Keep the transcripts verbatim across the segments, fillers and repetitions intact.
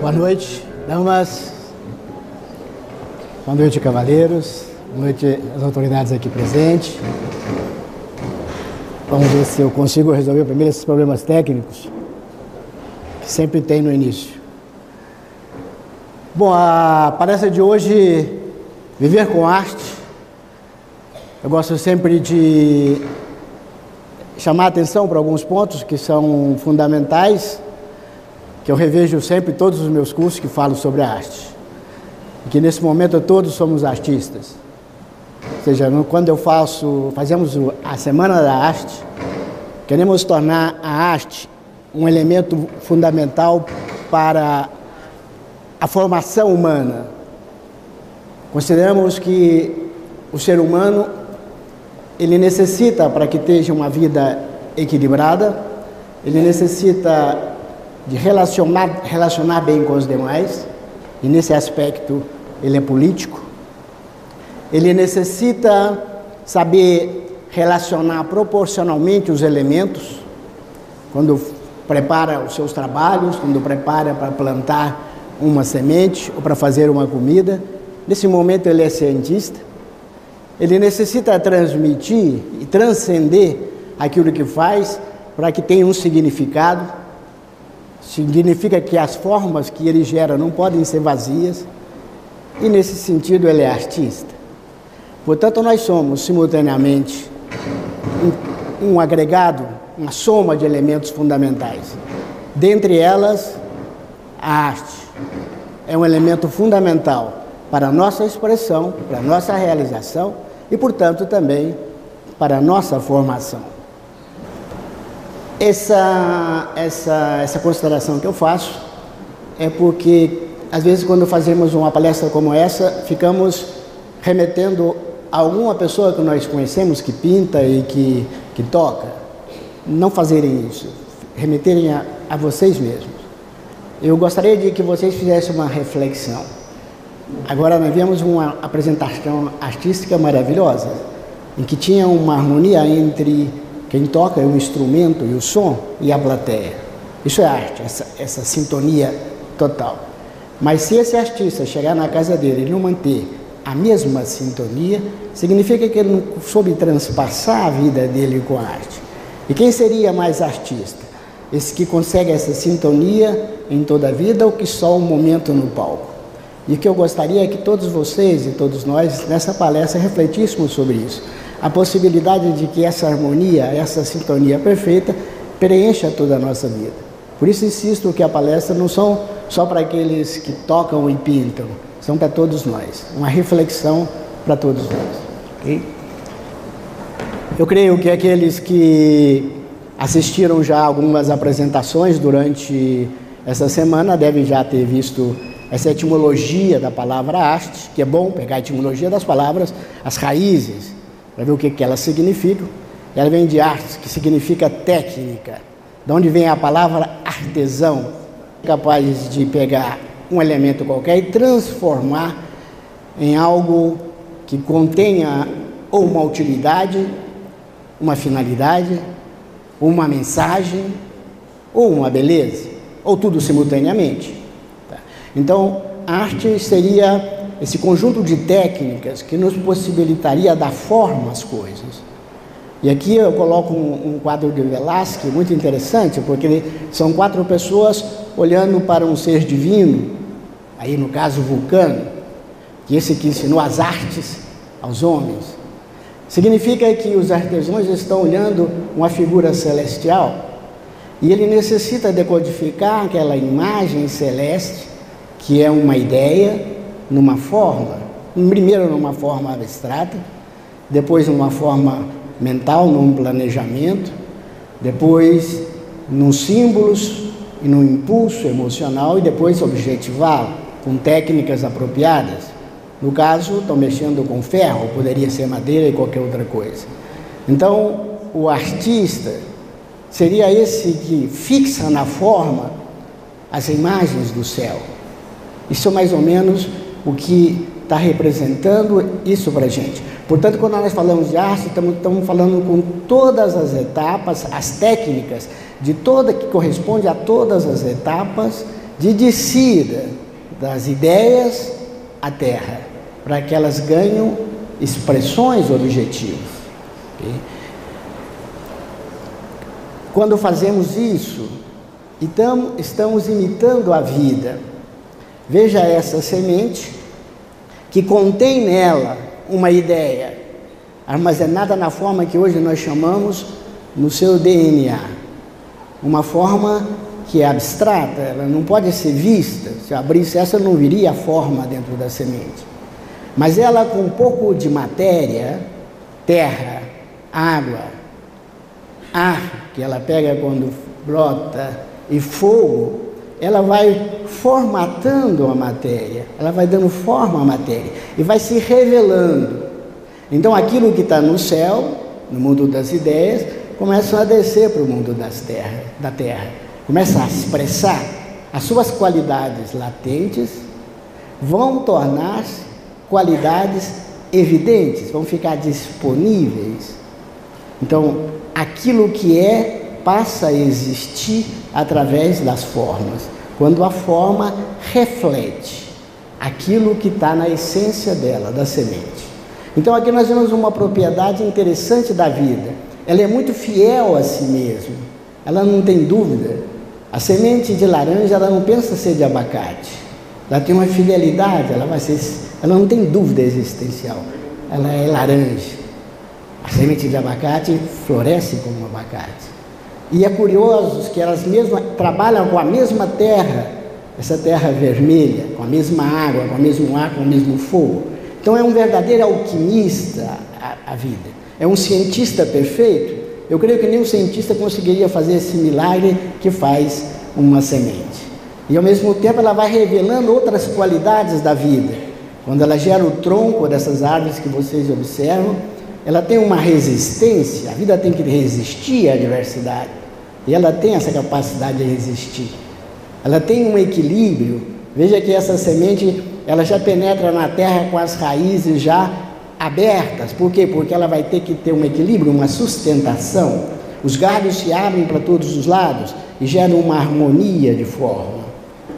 Boa noite, damas. Boa noite, cavaleiros. Boa noite às autoridades aqui presentes. Vamos ver se eu consigo resolver primeiro esses problemas técnicos que sempre tem no início. Bom, a palestra de hoje, Viver com Arte. Eu gosto sempre de chamar a atenção para alguns pontos que são fundamentais, que eu revejo sempre em todos os meus cursos que falam sobre a arte. E que nesse momento todos somos artistas. Ou seja, quando eu faço, fazemos a Semana da Arte, queremos tornar a arte um elemento fundamental para a formação humana. Consideramos que o ser humano, ele necessita, para que tenha uma vida equilibrada, ele necessita de relacionar, relacionar bem com os demais, e nesse aspecto ele é político. Ele necessita saber relacionar proporcionalmente os elementos, quando prepara os seus trabalhos, quando prepara para plantar uma semente ou para fazer uma comida. Nesse momento ele é cientista. Ele necessita transmitir e transcender aquilo que faz para que tenha um significado. Significa que as formas que ele gera não podem ser vazias, e nesse sentido ele é artista. Portanto, nós somos simultaneamente um, um agregado, uma soma de elementos fundamentais. Dentre elas, a arte é um elemento fundamental para a nossa expressão, para a nossa realização e, portanto, também para a nossa formação. Essa, essa, essa consideração que eu faço é porque, às vezes, quando fazemos uma palestra como essa, ficamos remetendo a alguma pessoa que nós conhecemos, que pinta e que, que toca. Não fazerem isso, remeterem a, a vocês mesmos. Eu gostaria de que vocês fizessem uma reflexão. Agora, nós vimos uma apresentação artística maravilhosa, em que tinha uma harmonia entre quem toca o instrumento e o som e a plateia. Isso é arte, essa, essa sintonia total. Mas se esse artista chegar na casa dele e não manter a mesma sintonia, significa que ele não soube transpassar a vida dele com a arte. E quem seria mais artista? Esse que consegue essa sintonia em toda a vida ou que só um momento no palco? E o que eu gostaria é que todos vocês e todos nós, nessa palestra, refletíssemos sobre isso. A possibilidade de que essa harmonia, essa sintonia perfeita, preencha toda a nossa vida. Por isso insisto que a palestra não são só para aqueles que tocam e pintam, são para todos nós. Uma reflexão para todos nós. Okay? Eu creio que aqueles que assistiram já algumas apresentações durante essa semana devem já ter visto essa etimologia da palavra arte, que é bom pegar a etimologia das palavras, as raízes, para ver o que, que elas significam. Ela vem de arte, que significa técnica, de onde vem a palavra artesão, capaz de pegar um elemento qualquer e transformar em algo que contenha ou uma utilidade, uma finalidade, uma mensagem, ou uma beleza, ou tudo simultaneamente. Tá? Então, a arte seria esse conjunto de técnicas que nos possibilitaria dar forma às coisas. E aqui eu coloco um, um quadro de Velázquez muito interessante, porque são quatro pessoas olhando para um ser divino, aí no caso Vulcano, que esse que ensinou as artes aos homens. Significa que os artesãos estão olhando uma figura celestial e ele necessita decodificar aquela imagem celeste, que é uma ideia, numa forma, primeiro numa forma abstrata, depois numa forma mental, num planejamento, depois nos símbolos e num impulso emocional e depois objetivá-lo com técnicas apropriadas. No caso, estão mexendo com ferro, poderia ser madeira e qualquer outra coisa. Então, o artista seria esse que fixa na forma as imagens do céu. Isso é mais ou menos o que está representando isso para a gente. Portanto, quando nós falamos de arte, estamos, estamos falando com todas as etapas, as técnicas, de toda que corresponde a todas as etapas de descida das ideias à terra, para que elas ganhem expressões objetivas. Okay? Quando fazemos isso, então estamos imitando a vida. Veja essa semente que contém nela uma ideia, armazenada na forma que hoje nós chamamos no seu D N A. Uma forma que é abstrata, ela não pode ser vista. Se eu abrisse essa, não viria a forma dentro da semente. Mas ela, com um pouco de matéria, terra, água, ar, que ela pega quando brota, e fogo, ela vai formatando a matéria, ela vai dando forma à matéria e vai se revelando. Então aquilo que está no céu, no mundo das ideias, começa a descer para o mundo das terra, da terra, começa a expressar as suas qualidades latentes, vão tornar-se qualidades evidentes, vão ficar disponíveis. Então aquilo que é passa a existir através das formas, quando a forma reflete aquilo que está na essência dela, da semente. Então aqui nós vemos uma propriedade interessante da vida. Ela é muito fiel a si mesma, ela não tem dúvida. A semente de laranja, ela não pensa ser de abacate, ela tem uma fidelidade, ela vai ser, ela não tem dúvida existencial, ela é laranja. A semente de abacate floresce como abacate. E é curioso que elas mesmas trabalham com a mesma terra, essa terra vermelha, com a mesma água, com o mesmo ar, com o mesmo fogo. Então é um verdadeiro alquimista a, a vida, é um cientista perfeito. Eu creio que nenhum cientista conseguiria fazer esse milagre que faz uma semente. E ao mesmo tempo ela vai revelando outras qualidades da vida. Quando ela gera o tronco dessas árvores que vocês observam, ela tem uma resistência, a vida tem que resistir à adversidade, e ela tem essa capacidade de resistir. Ela tem um equilíbrio. Veja que essa semente, ela já penetra na terra com as raízes já abertas. Por quê? Porque ela vai ter que ter um equilíbrio, uma sustentação. Os galhos se abrem para todos os lados e geram uma harmonia de forma.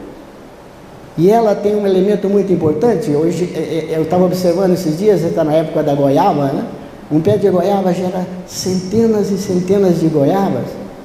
E ela tem um elemento muito importante. Hoje, eu estava observando esses dias, você está na época da goiaba, né? Um pé de goiaba gera centenas e centenas de goiabas,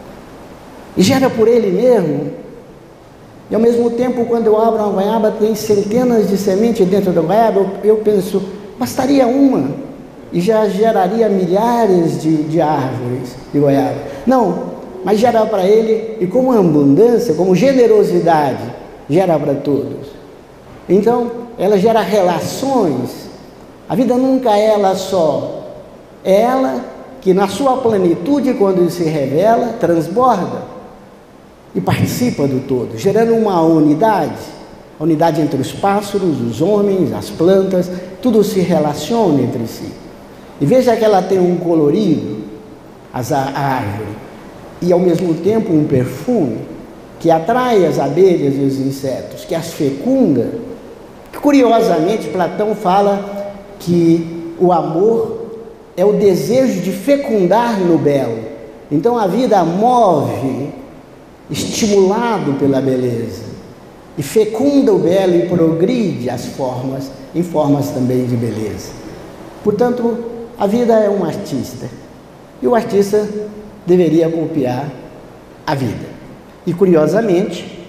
e gera por ele mesmo. E ao mesmo tempo, quando eu abro uma goiaba, tem centenas de sementes dentro da goiaba, eu, eu penso, bastaria uma, e já geraria milhares de, de árvores de goiaba. Não, mas gera para ele, e como abundância, como generosidade, gera para todos. Então, ela gera relações. A vida nunca é ela só. É ela que na sua plenitude, quando se revela, transborda e participa do todo, gerando uma unidade, a unidade entre os pássaros, os homens, as plantas, tudo se relaciona entre si. E veja que ela tem um colorido, as, a árvore, e ao mesmo tempo um perfume que atrai as abelhas e os insetos, que as fecunda. Curiosamente, Platão fala que o amor é o desejo de fecundar no belo. Então a vida move, estimulado pela beleza, e fecunda o belo e progride as formas, em formas também de beleza. Portanto, a vida é um artista, e o artista deveria copiar a vida. E curiosamente,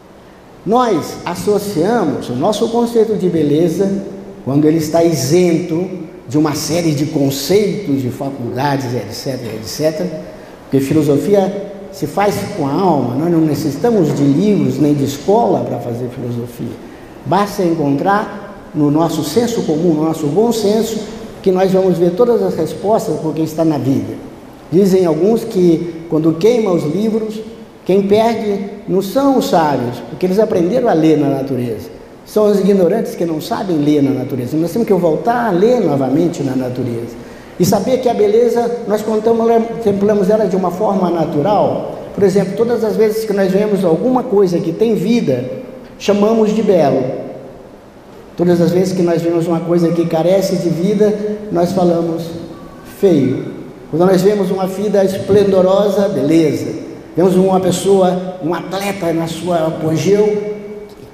nós associamos o nosso conceito de beleza, quando ele está isento de uma série de conceitos de faculdades, etc, etcétera, porque filosofia se faz com a alma. Nós não necessitamos de livros nem de escola para fazer filosofia. Basta encontrar no nosso senso comum, no nosso bom senso, que nós vamos ver todas as respostas porque está na vida. Dizem alguns que quando queima os livros, quem perde não são os sábios, porque eles aprenderam a ler na natureza. São os ignorantes que não sabem ler na natureza. Nós temos que voltar a ler novamente na natureza. E saber que a beleza, nós contemplamos ela de uma forma natural. Por exemplo, todas as vezes que nós vemos alguma coisa que tem vida, chamamos de belo. Todas as vezes que nós vemos uma coisa que carece de vida, nós falamos feio. Quando nós vemos uma vida esplendorosa, beleza. Vemos uma pessoa, um atleta na sua apogeu,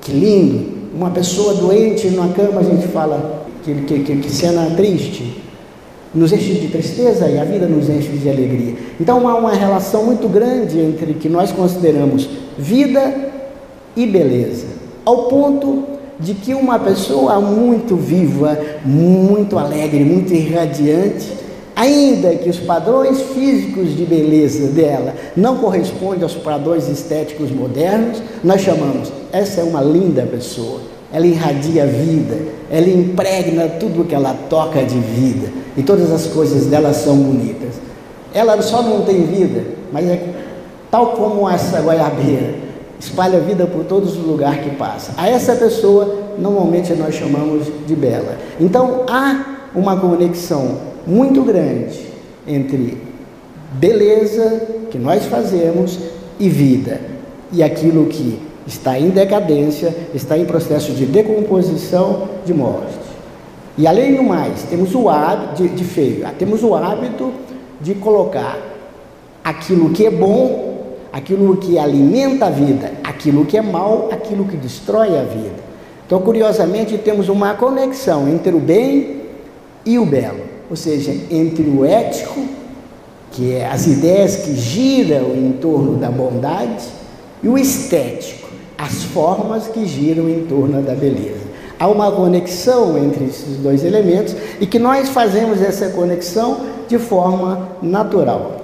que lindo. Uma pessoa doente na cama, a gente fala que, que, que, que cena triste, nos enche de tristeza e a vida nos enche de alegria. Então há uma relação muito grande entre o que nós consideramos vida e beleza, ao ponto de que uma pessoa muito viva, muito alegre, muito irradiante, ainda que os padrões físicos de beleza dela não correspondem aos padrões estéticos modernos, nós chamamos, essa é uma linda pessoa, ela irradia vida, ela impregna tudo que ela toca de vida, e todas as coisas dela são bonitas. Ela só não tem vida, mas é tal como essa goiabeira, espalha vida por todos os lugares que passa. A essa pessoa, normalmente nós chamamos de bela. Então, há uma conexão muito grande entre beleza, que nós fazemos, e vida. E aquilo que está em decadência, está em processo de decomposição, de morte. E além do mais, temos o hábito, de, de feio, temos o hábito de colocar aquilo que é bom, aquilo que alimenta a vida, aquilo que é mal, aquilo que destrói a vida. Então, curiosamente, temos uma conexão entre o bem e o belo, ou seja, entre o ético, que é as ideias que giram em torno da bondade, e o estético, as formas que giram em torno da beleza. Há uma conexão entre esses dois elementos e que nós fazemos essa conexão de forma natural.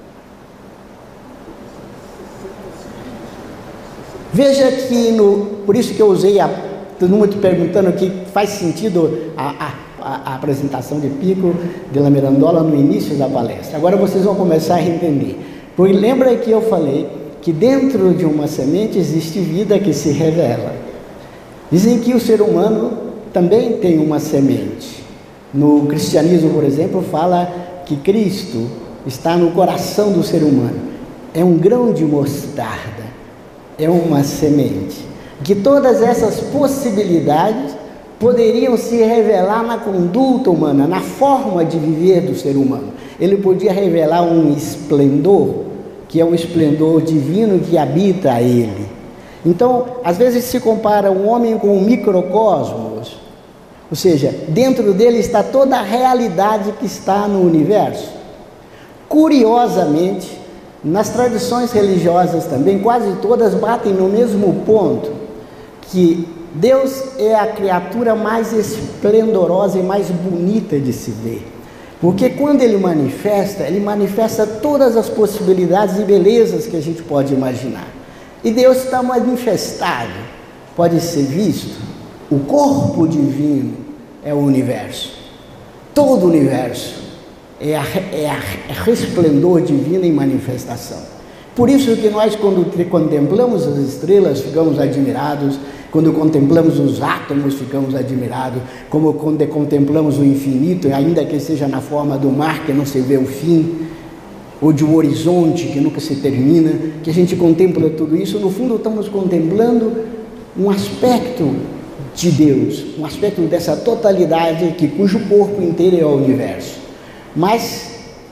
Veja que, no, por isso que eu usei, a, todo mundo perguntando aqui, faz sentido a, a, a apresentação de Pico della Mirandola no início da palestra. Agora vocês vão começar a entender. Porque lembra que eu falei que dentro de uma semente existe vida que se revela. Dizem que o ser humano também tem uma semente. No cristianismo, por exemplo, fala que Cristo está no coração do ser humano. É um grão de mostarda. É uma semente, que todas essas possibilidades poderiam se revelar na conduta humana, na forma de viver do ser humano. Ele podia revelar um esplendor, que é o esplendor divino que habita ele. Então, às vezes se compara um homem com um microcosmos, ou seja, dentro dele está toda a realidade que está no universo. Curiosamente, nas tradições religiosas também, quase todas batem no mesmo ponto, que Deus é a criatura mais esplendorosa e mais bonita de se ver. Porque quando Ele manifesta, Ele manifesta todas as possibilidades e belezas que a gente pode imaginar. E Deus está manifestado, pode ser visto, o corpo divino é o universo. Todo o universo É a, é a resplendor divino em manifestação. Por isso que nós, quando contemplamos as estrelas, ficamos admirados, quando contemplamos os átomos, ficamos admirados, como quando contemplamos o infinito, ainda que seja na forma do mar, que não se vê o fim, ou de um horizonte que nunca se termina, que a gente contempla tudo isso, no fundo estamos contemplando um aspecto de Deus, um aspecto dessa totalidade que, cujo corpo inteiro é o universo. Mas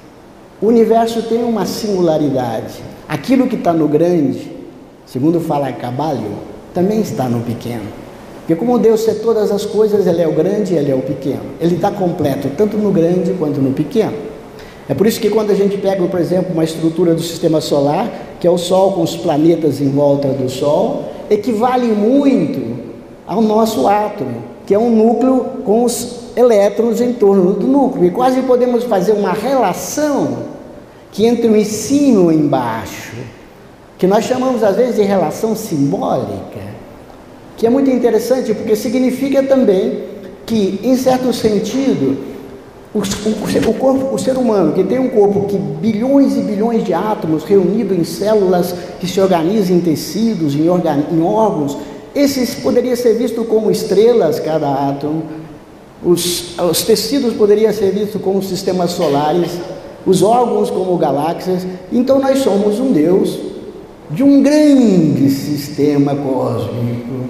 o universo tem uma singularidade. Aquilo que está no grande, segundo fala Cabalho, também está no pequeno. Porque como Deus é todas as coisas, Ele é o grande e Ele é o pequeno. Ele está completo, tanto no grande quanto no pequeno. É por isso que quando a gente pega, por exemplo, uma estrutura do sistema solar, que é o Sol com os planetas em volta do Sol, equivale muito ao nosso átomo, que é um núcleo com os elétrons em torno do núcleo, e quase podemos fazer uma relação que entre o em cima e o embaixo, que nós chamamos às vezes de relação simbólica, que é muito interessante, porque significa também que, em certo sentido, o, o, o, corpo, o ser humano, que tem um corpo que bilhões e bilhões de átomos reunidos em células que se organizam em tecidos, em, organ, em órgãos, esses poderia ser visto como estrelas, cada átomo. Os, os tecidos poderiam ser vistos como sistemas solares, os órgãos como galáxias. Então nós somos um Deus de um grande sistema cósmico,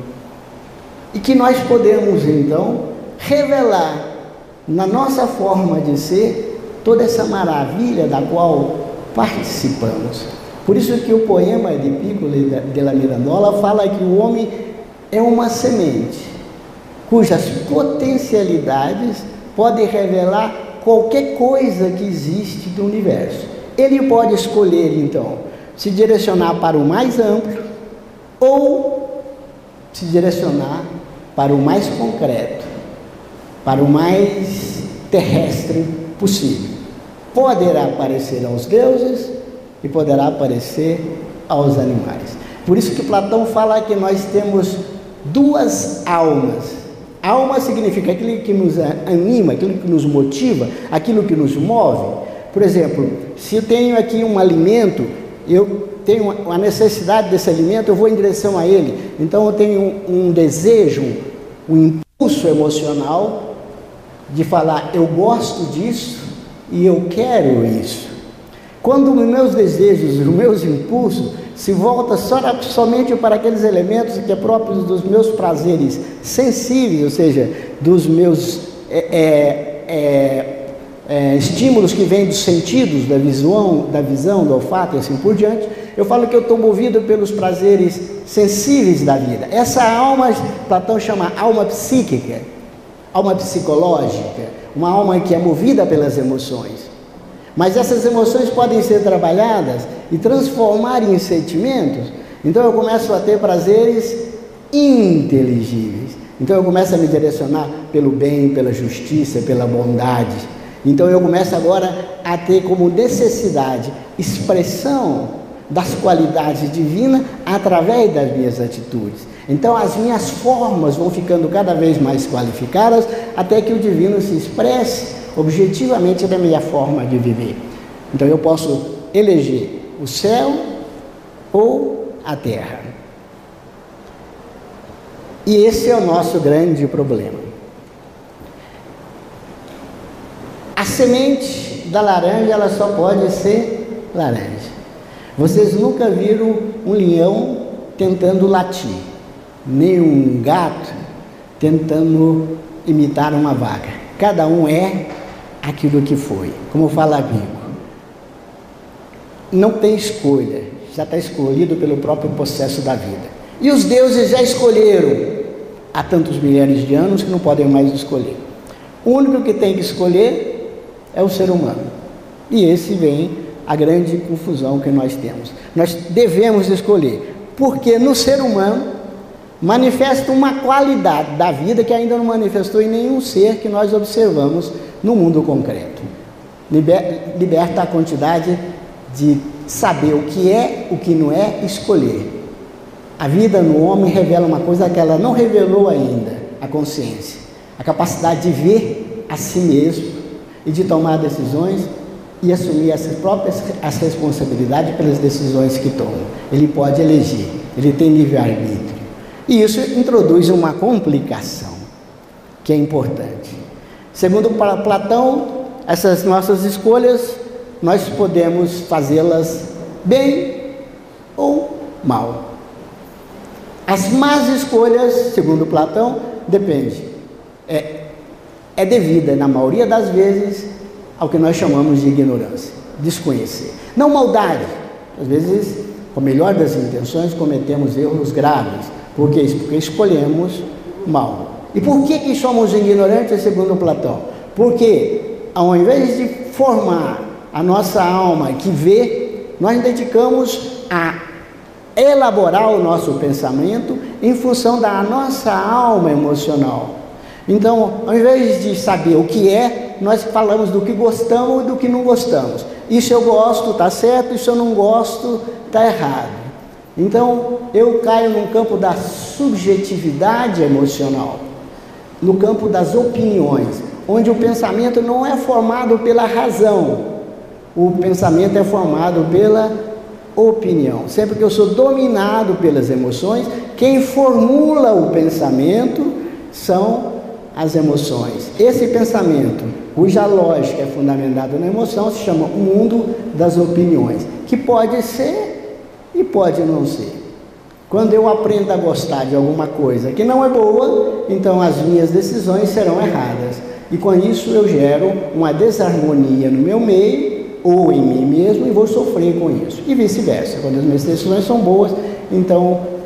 e que nós podemos então revelar na nossa forma de ser toda essa maravilha da qual participamos. Por isso que o poema de Pico della Mirandola fala que o homem é uma semente cujas potencialidades podem revelar qualquer coisa que existe do universo. Ele pode escolher, então, se direcionar para o mais amplo ou se direcionar para o mais concreto, para o mais terrestre possível. Poderá aparecer aos deuses e poderá aparecer aos animais. Por isso que Platão fala que nós temos duas almas. Alma significa aquilo que nos anima, aquilo que nos motiva, aquilo que nos move. Por exemplo, se eu tenho aqui um alimento, eu tenho a necessidade desse alimento, eu vou em direção a ele. Então eu tenho um desejo, um impulso emocional de falar, eu gosto disso e eu quero isso. Quando os meus desejos, os meus impulsos se voltam só, somente para aqueles elementos que é próprios dos meus prazeres sensíveis, ou seja, dos meus é, é, é, estímulos que vêm dos sentidos, da visão, da visão, do olfato e assim por diante, eu falo que eu estou movido pelos prazeres sensíveis da vida. Essa alma, Platão chama alma psíquica, alma psicológica, uma alma que é movida pelas emoções. Mas essas emoções podem ser trabalhadas e transformar em sentimentos. Então eu começo a ter prazeres inteligíveis. Então eu começo a me direcionar pelo bem, pela justiça, pela bondade. Então eu começo agora a ter como necessidade expressão das qualidades divinas através das minhas atitudes. Então as minhas formas vão ficando cada vez mais qualificadas até que o divino se expresse objetivamente da minha forma de viver. Então eu posso eleger o céu ou a terra. E esse é o nosso grande problema. A semente da laranja, ela só pode ser laranja. Vocês nunca viram um leão tentando latir, nem um gato tentando imitar uma vaca. Cada um é aquilo que foi. Como fala Vigo, não tem escolha, já está escolhido pelo próprio processo da vida. E os deuses já escolheram há tantos milhares de anos que não podem mais escolher. O único que tem que escolher é o ser humano. E esse vem a grande confusão que nós temos. Nós devemos escolher, porque no ser humano manifesta uma qualidade da vida que ainda não manifestou em nenhum ser que nós observamos no mundo concreto. Liber, liberta a quantidade de saber o que é, o que não é, escolher. A vida no homem revela uma coisa que ela não revelou ainda, a consciência, a capacidade de ver a si mesmo e de tomar decisões e assumir as próprias as responsabilidades pelas decisões que toma. Ele pode elegir, ele tem livre-arbítrio. E isso introduz uma complicação que é importante. Segundo Platão, essas nossas escolhas, nós podemos fazê-las bem ou mal. As más escolhas, segundo Platão, depende. É, é devida, na maioria das vezes, ao que nós chamamos de ignorância, desconhecer. Não maldade. Às vezes, com a melhor das intenções, cometemos erros graves. Por quê? Porque escolhemos mal. E por que que somos ignorantes, segundo Platão? Porque, ao invés de formar a nossa alma que vê, nós dedicamos a elaborar o nosso pensamento em função da nossa alma emocional. Então, ao invés de saber o que é, nós falamos do que gostamos e do que não gostamos. Isso eu gosto, está certo, isso eu não gosto, está errado. Então, eu caio no campo da subjetividade emocional, no campo das opiniões, onde o pensamento não é formado pela razão, o pensamento é formado pela opinião. Sempre que eu sou dominado pelas emoções, quem formula o pensamento são as emoções. Esse pensamento, cuja lógica é fundamentada na emoção, se chama o mundo das opiniões, que pode ser e pode não ser. Quando eu aprendo a gostar de alguma coisa que não é boa, então as minhas decisões serão erradas. E com isso eu gero uma desarmonia no meu meio, ou em mim mesmo, e vou sofrer com isso. E vice-versa. Quando as minhas decisões são boas, então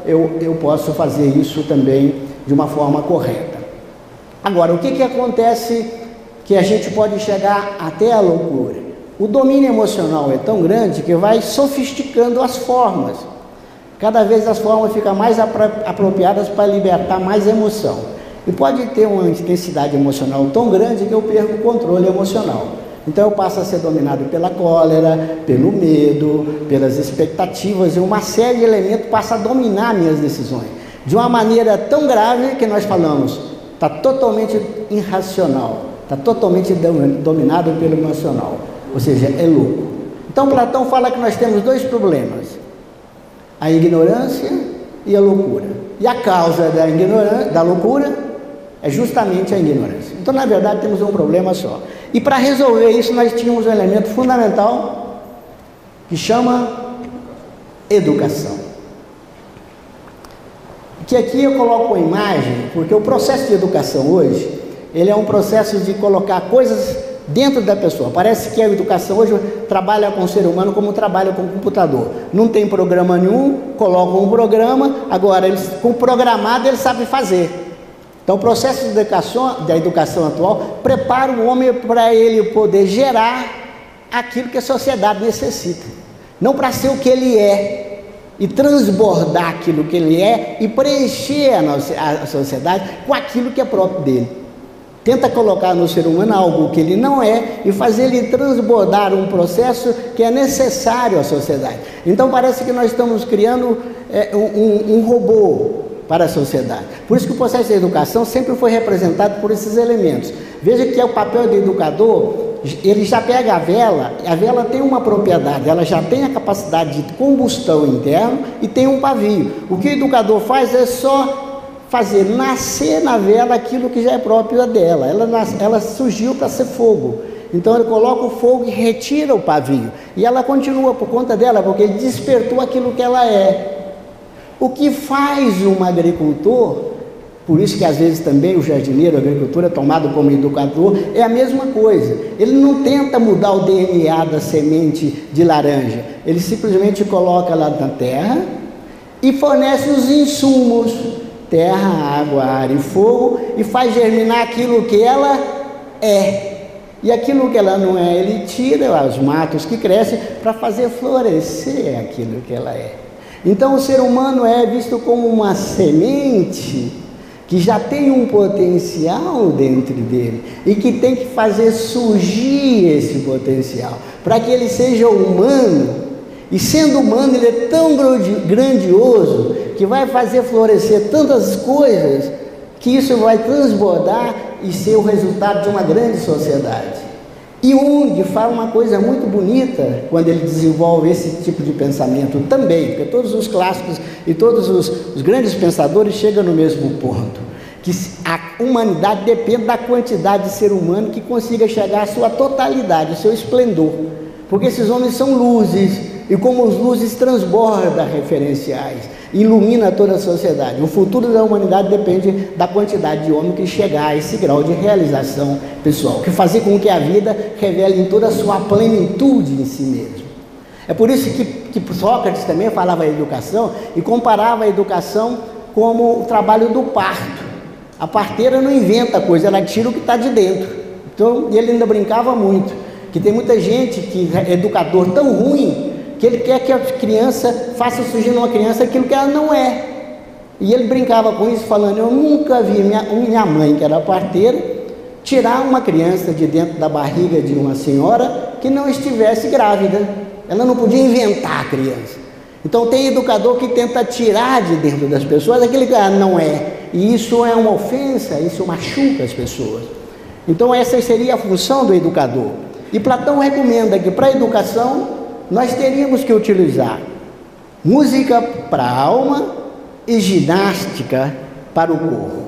eu, eu posso fazer isso também de uma forma correta. Agora, o que, que acontece que a gente pode chegar até a loucura? O domínio emocional é tão grande que vai sofisticando as formas. Cada vez as formas ficam mais apro apropriadas para libertar mais emoção. E pode ter uma intensidade emocional tão grande que eu perco o controle emocional. Então eu passo a ser dominado pela cólera, pelo medo, pelas expectativas, e uma série de elementos passa a dominar minhas decisões. De uma maneira tão grave que nós falamos, está totalmente irracional, está totalmente dominado pelo emocional, ou seja, é louco. Então Platão fala que nós temos dois problemas: a ignorância e a loucura. E a causa da ignorância, da loucura, é justamente a ignorância. Então, na verdade, temos um problema só. E para resolver isso, nós tínhamos um elemento fundamental que chama educação. Que aqui eu coloco uma imagem, porque o processo de educação hoje, ele é um processo de colocar coisas dentro da pessoa. Parece que a educação hoje trabalha com o ser humano como trabalha com o computador. Não tem programa nenhum, colocam um programa, agora eles, com o programado ele sabe fazer. Então o processo de educação, da educação atual prepara o homem para ele poder gerar aquilo que a sociedade necessita. Não para ser o que ele é e transbordar aquilo que ele é e preencher a, nossa, a sociedade com aquilo que é próprio dele. Tenta colocar no ser humano algo que ele não é e fazer ele transbordar um processo que é necessário à sociedade. Então parece que nós estamos criando é, um, um robô para a sociedade. Por isso que o processo de educação sempre foi representado por esses elementos. Veja que é o papel do educador, ele já pega a vela, a vela tem uma propriedade, ela já tem a capacidade de combustão interna e tem um pavio. O que o educador faz é só fazer nascer na vela aquilo que já é próprio dela. Ela, ela surgiu para ser fogo. Então ele coloca o fogo e retira o pavio. E ela continua por conta dela, porque ele despertou aquilo que ela é. O que faz um agricultor, por isso que às vezes também o jardineiro, o agricultor é tomado como educador, é a mesma coisa. Ele não tenta mudar o D N A da semente de laranja, ele simplesmente coloca lá na terra e fornece os insumos, terra, água, ar e fogo, e faz germinar aquilo que ela é. E aquilo que ela não é, ele tira os matos que crescem para fazer florescer aquilo que ela é. Então o ser humano é visto como uma semente que já tem um potencial dentro dele e que tem que fazer surgir esse potencial para que ele seja humano. E sendo humano, ele é tão grandioso que vai fazer florescer tantas coisas que isso vai transbordar e ser o resultado de uma grande sociedade. E Jung fala uma coisa muito bonita quando ele desenvolve esse tipo de pensamento também, porque todos os clássicos e todos os, os grandes pensadores chegam no mesmo ponto, que a humanidade depende da quantidade de ser humano que consiga chegar à sua totalidade, ao seu esplendor, porque esses homens são luzes, e como as luzes transbordam referenciais, ilumina toda a sociedade. O futuro da humanidade depende da quantidade de homens que chegar a esse grau de realização pessoal, que fazer com que a vida revele em toda a sua plenitude em si mesmo. É por isso que, que Sócrates também falava a educação e comparava a educação como o trabalho do parto. A parteira não inventa coisa, ela tira o que está de dentro. Então ele ainda brincava muito, que tem muita gente que é educador tão ruim que ele quer que a criança faça surgir numa criança aquilo que ela não é. E ele brincava com isso, falando: eu nunca vi minha, minha mãe, que era parteira, tirar uma criança de dentro da barriga de uma senhora que não estivesse grávida. Ela não podia inventar a criança. Então tem educador que tenta tirar de dentro das pessoas aquilo que ela não é. E isso é uma ofensa, isso machuca as pessoas. Então essa seria a função do educador. E Platão recomenda que para a educação nós teríamos que utilizar música para a alma e ginástica para o corpo.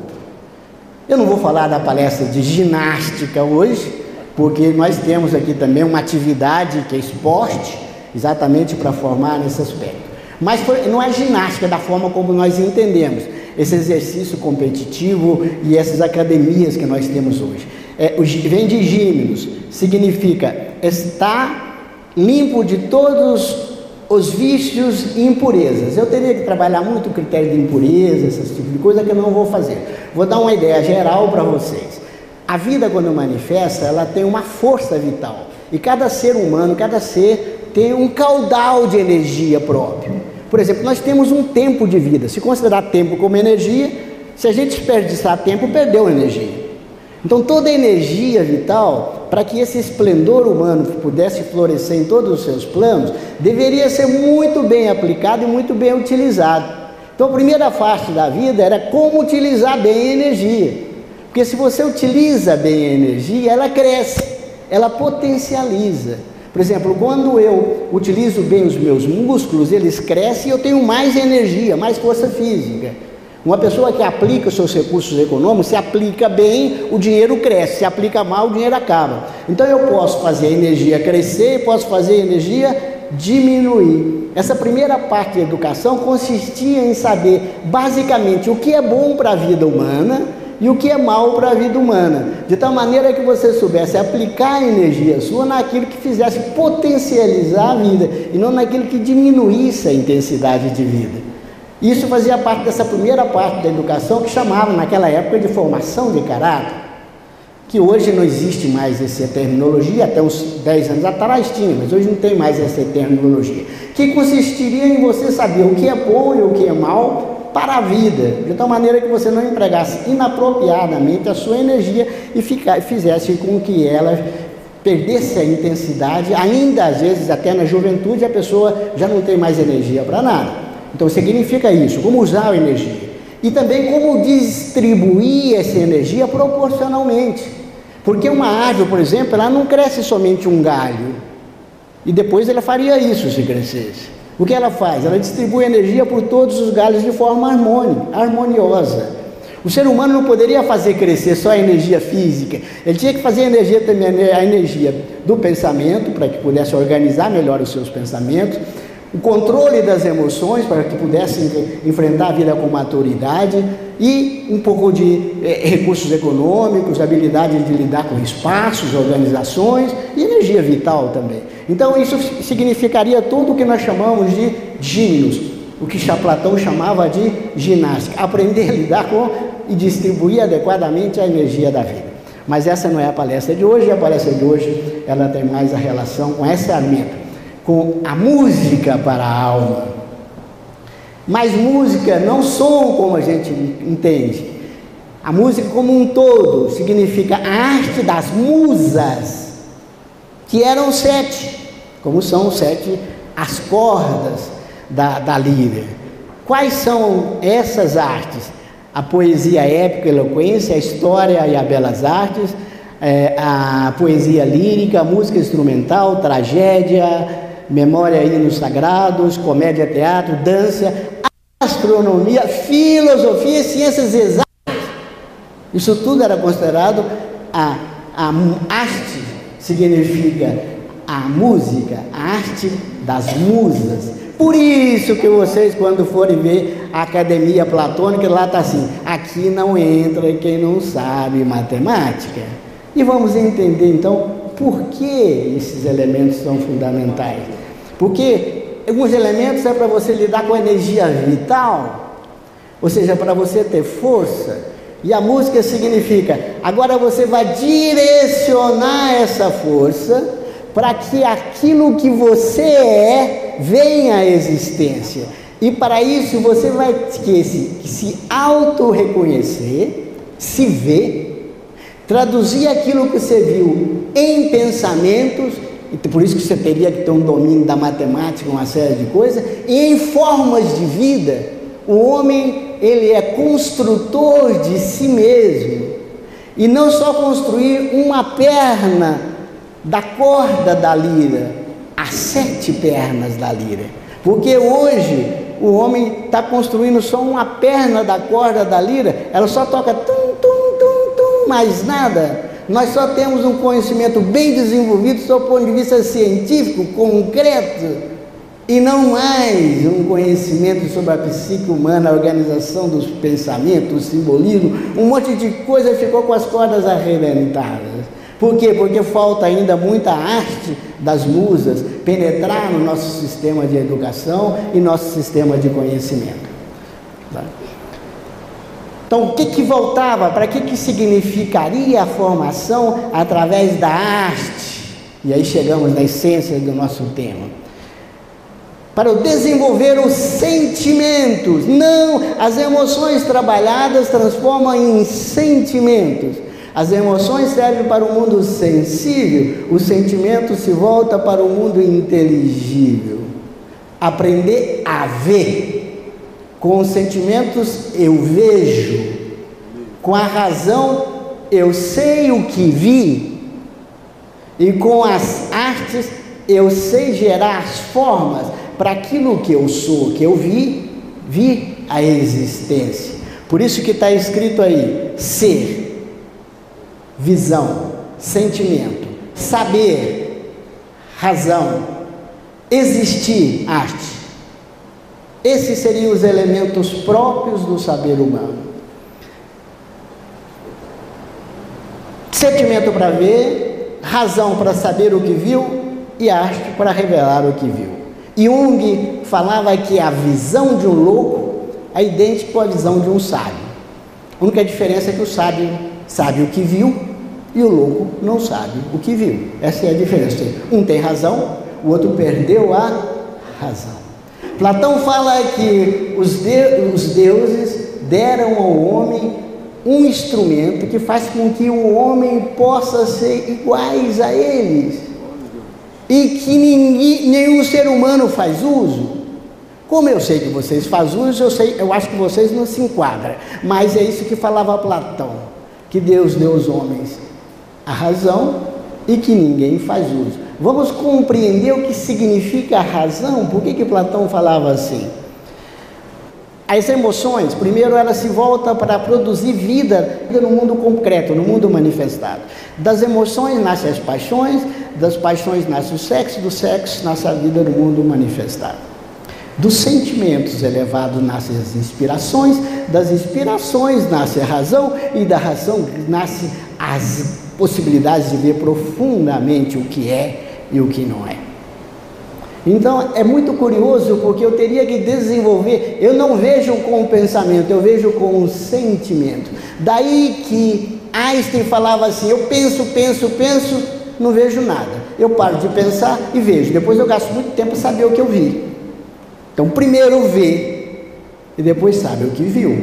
Eu não vou falar da palestra de ginástica hoje, porque nós temos aqui também uma atividade que é esporte, exatamente para formar nesse aspecto. Mas não é ginástica da forma como nós entendemos, esse exercício competitivo e essas academias que nós temos hoje. É, vem de gímenos, significa estar limpo de todos os vícios e impurezas. Eu teria que trabalhar muito o critério de impureza, esse tipo de coisa que eu não vou fazer. Vou dar uma ideia geral para vocês. A vida, quando manifesta, ela tem uma força vital. E cada ser humano, cada ser tem um caudal de energia próprio. Por exemplo, nós temos um tempo de vida. Se considerar tempo como energia, se a gente desperdiçar tempo, perdeu energia. Então toda a energia vital, para que esse esplendor humano pudesse florescer em todos os seus planos, deveria ser muito bem aplicado e muito bem utilizado. Então a primeira fase da vida era como utilizar bem a energia. Porque se você utiliza bem a energia, ela cresce, ela potencializa. Por exemplo, quando eu utilizo bem os meus músculos, eles crescem e eu tenho mais energia, mais força física. Uma pessoa que aplica os seus recursos econômicos, se aplica bem, o dinheiro cresce, se aplica mal, o dinheiro acaba. Então eu posso fazer a energia crescer e posso fazer a energia diminuir. Essa primeira parte da educação consistia em saber basicamente o que é bom para a vida humana e o que é mal para a vida humana, de tal maneira que você soubesse aplicar a energia sua naquilo que fizesse potencializar a vida e não naquilo que diminuísse a intensidade de vida. Isso fazia parte dessa primeira parte da educação que chamava naquela época de formação de caráter, que hoje não existe mais essa terminologia, até uns dez anos atrás tinha, mas hoje não tem mais essa terminologia, que consistiria em você saber o que é bom e o que é mal para a vida, de tal maneira que você não empregasse inapropriadamente a sua energia e ficar, fizesse com que ela perdesse a intensidade, ainda às vezes até na juventude a pessoa já não tem mais energia para nada. Então significa isso, como usar a energia e também como distribuir essa energia proporcionalmente, porque uma árvore, por exemplo, ela não cresce somente um galho e depois ela faria isso se crescesse. O que ela faz? Ela distribui energia por todos os galhos de forma harmônica, harmoniosa. O ser humano não poderia fazer crescer só a energia física, ele tinha que fazer a energia também, a energia do pensamento, para que pudesse organizar melhor os seus pensamentos, o controle das emoções, para que pudesse enfrentar a vida com maturidade, e um pouco de eh, recursos econômicos, habilidade de lidar com espaços, organizações e energia vital também. Então isso significaria tudo o que nós chamamos de gíminos, o que Platão chamava de ginástica, aprender a lidar com e distribuir adequadamente a energia da vida. Mas essa não é a palestra de hoje, a palestra de hoje ela tem mais a relação com essa ferramenta, com a música para a alma. Mas música não som como a gente entende. A música como um todo significa a arte das musas, que eram sete, como são sete as cordas da, da lira. Quais são essas artes? A poesia épica, a eloquência, a história e as belas artes, é, a poesia lírica, a música instrumental, tragédia, memória e hinos sagrados, comédia, teatro, dança, astronomia, filosofia e ciências exatas. Isso tudo era considerado a, a arte, significa a música, a arte das musas. Por isso que vocês, quando forem ver a academia platônica, lá está assim, aqui não entra quem não sabe matemática. E vamos entender então por que esses elementos são fundamentais. Porque alguns elementos é para você lidar com a energia vital, ou seja, para você ter força. E a música significa, agora você vai direcionar essa força para que aquilo que você é venha à existência. E para isso você vai que se, que se auto-reconhecer, se ver, traduzir aquilo que você viu em pensamentos, e por isso que você teria que ter um domínio da matemática, uma série de coisas, e em formas de vida. O homem, ele é construtor de si mesmo, e não só construir uma perna da corda da lira, as sete pernas da lira, porque hoje o homem está construindo só uma perna da corda da lira, ela só toca tum, tum, tum, tum, mais nada. Nós só temos um conhecimento bem desenvolvido do ponto de vista científico, concreto, e não mais um conhecimento sobre a psique humana, a organização dos pensamentos, o simbolismo, um monte de coisa ficou com as cordas arrebentadas. Por quê? Porque falta ainda muita arte das musas penetrar no nosso sistema de educação e nosso sistema de conhecimento. Tá? Então, o que que voltava? Para que que significaria a formação através da arte? E aí chegamos na essência do nosso tema. Para o desenvolver os sentimentos. Não, as emoções trabalhadas transformam em sentimentos. As emoções servem para o mundo sensível, o sentimento se volta para o mundo inteligível. Aprender a ver. Com os sentimentos eu vejo, com a razão eu sei o que vi, e com as artes eu sei gerar as formas para aquilo que eu sou, que eu vi, vi a existência. Por isso que está escrito aí, ser, visão, sentimento, saber, razão, existir, arte. Esses seriam os elementos próprios do saber humano. Sentimento para ver, razão para saber o que viu e arte para revelar o que viu. Jung falava que a visão de um louco é idêntica com a visão de um sábio. A única diferença é que o sábio sabe o que viu e o louco não sabe o que viu. Essa é a diferença. Um tem razão, o outro perdeu a razão. Platão fala que os, de, os deuses deram ao homem um instrumento que faz com que o homem possa ser iguais a eles e que ninguém, nenhum ser humano faz uso. Como eu sei que vocês fazem uso, eu, sei, eu acho que vocês não se enquadram, mas é isso que falava Platão, que Deus deu aos homens a razão e que ninguém faz uso. Vamos compreender o que significa a razão. Por que que Platão falava assim? As emoções, primeiro, elas se voltam para produzir vida no mundo concreto, no mundo manifestado. Das emoções nascem as paixões, das paixões nasce o sexo, do sexo nasce a vida no mundo manifestado. Dos sentimentos elevados nascem as inspirações, das inspirações nasce a razão e da razão nasce as possibilidades de ver profundamente o que é e o que não é. Então é muito curioso, porque eu teria que desenvolver, eu não vejo com o pensamento, eu vejo com o sentimento. Daí que Einstein falava assim, eu penso, penso, penso, não vejo nada. Eu paro de pensar e vejo, depois eu gasto muito tempo para saber o que eu vi. Então primeiro vê e depois sabe o que viu.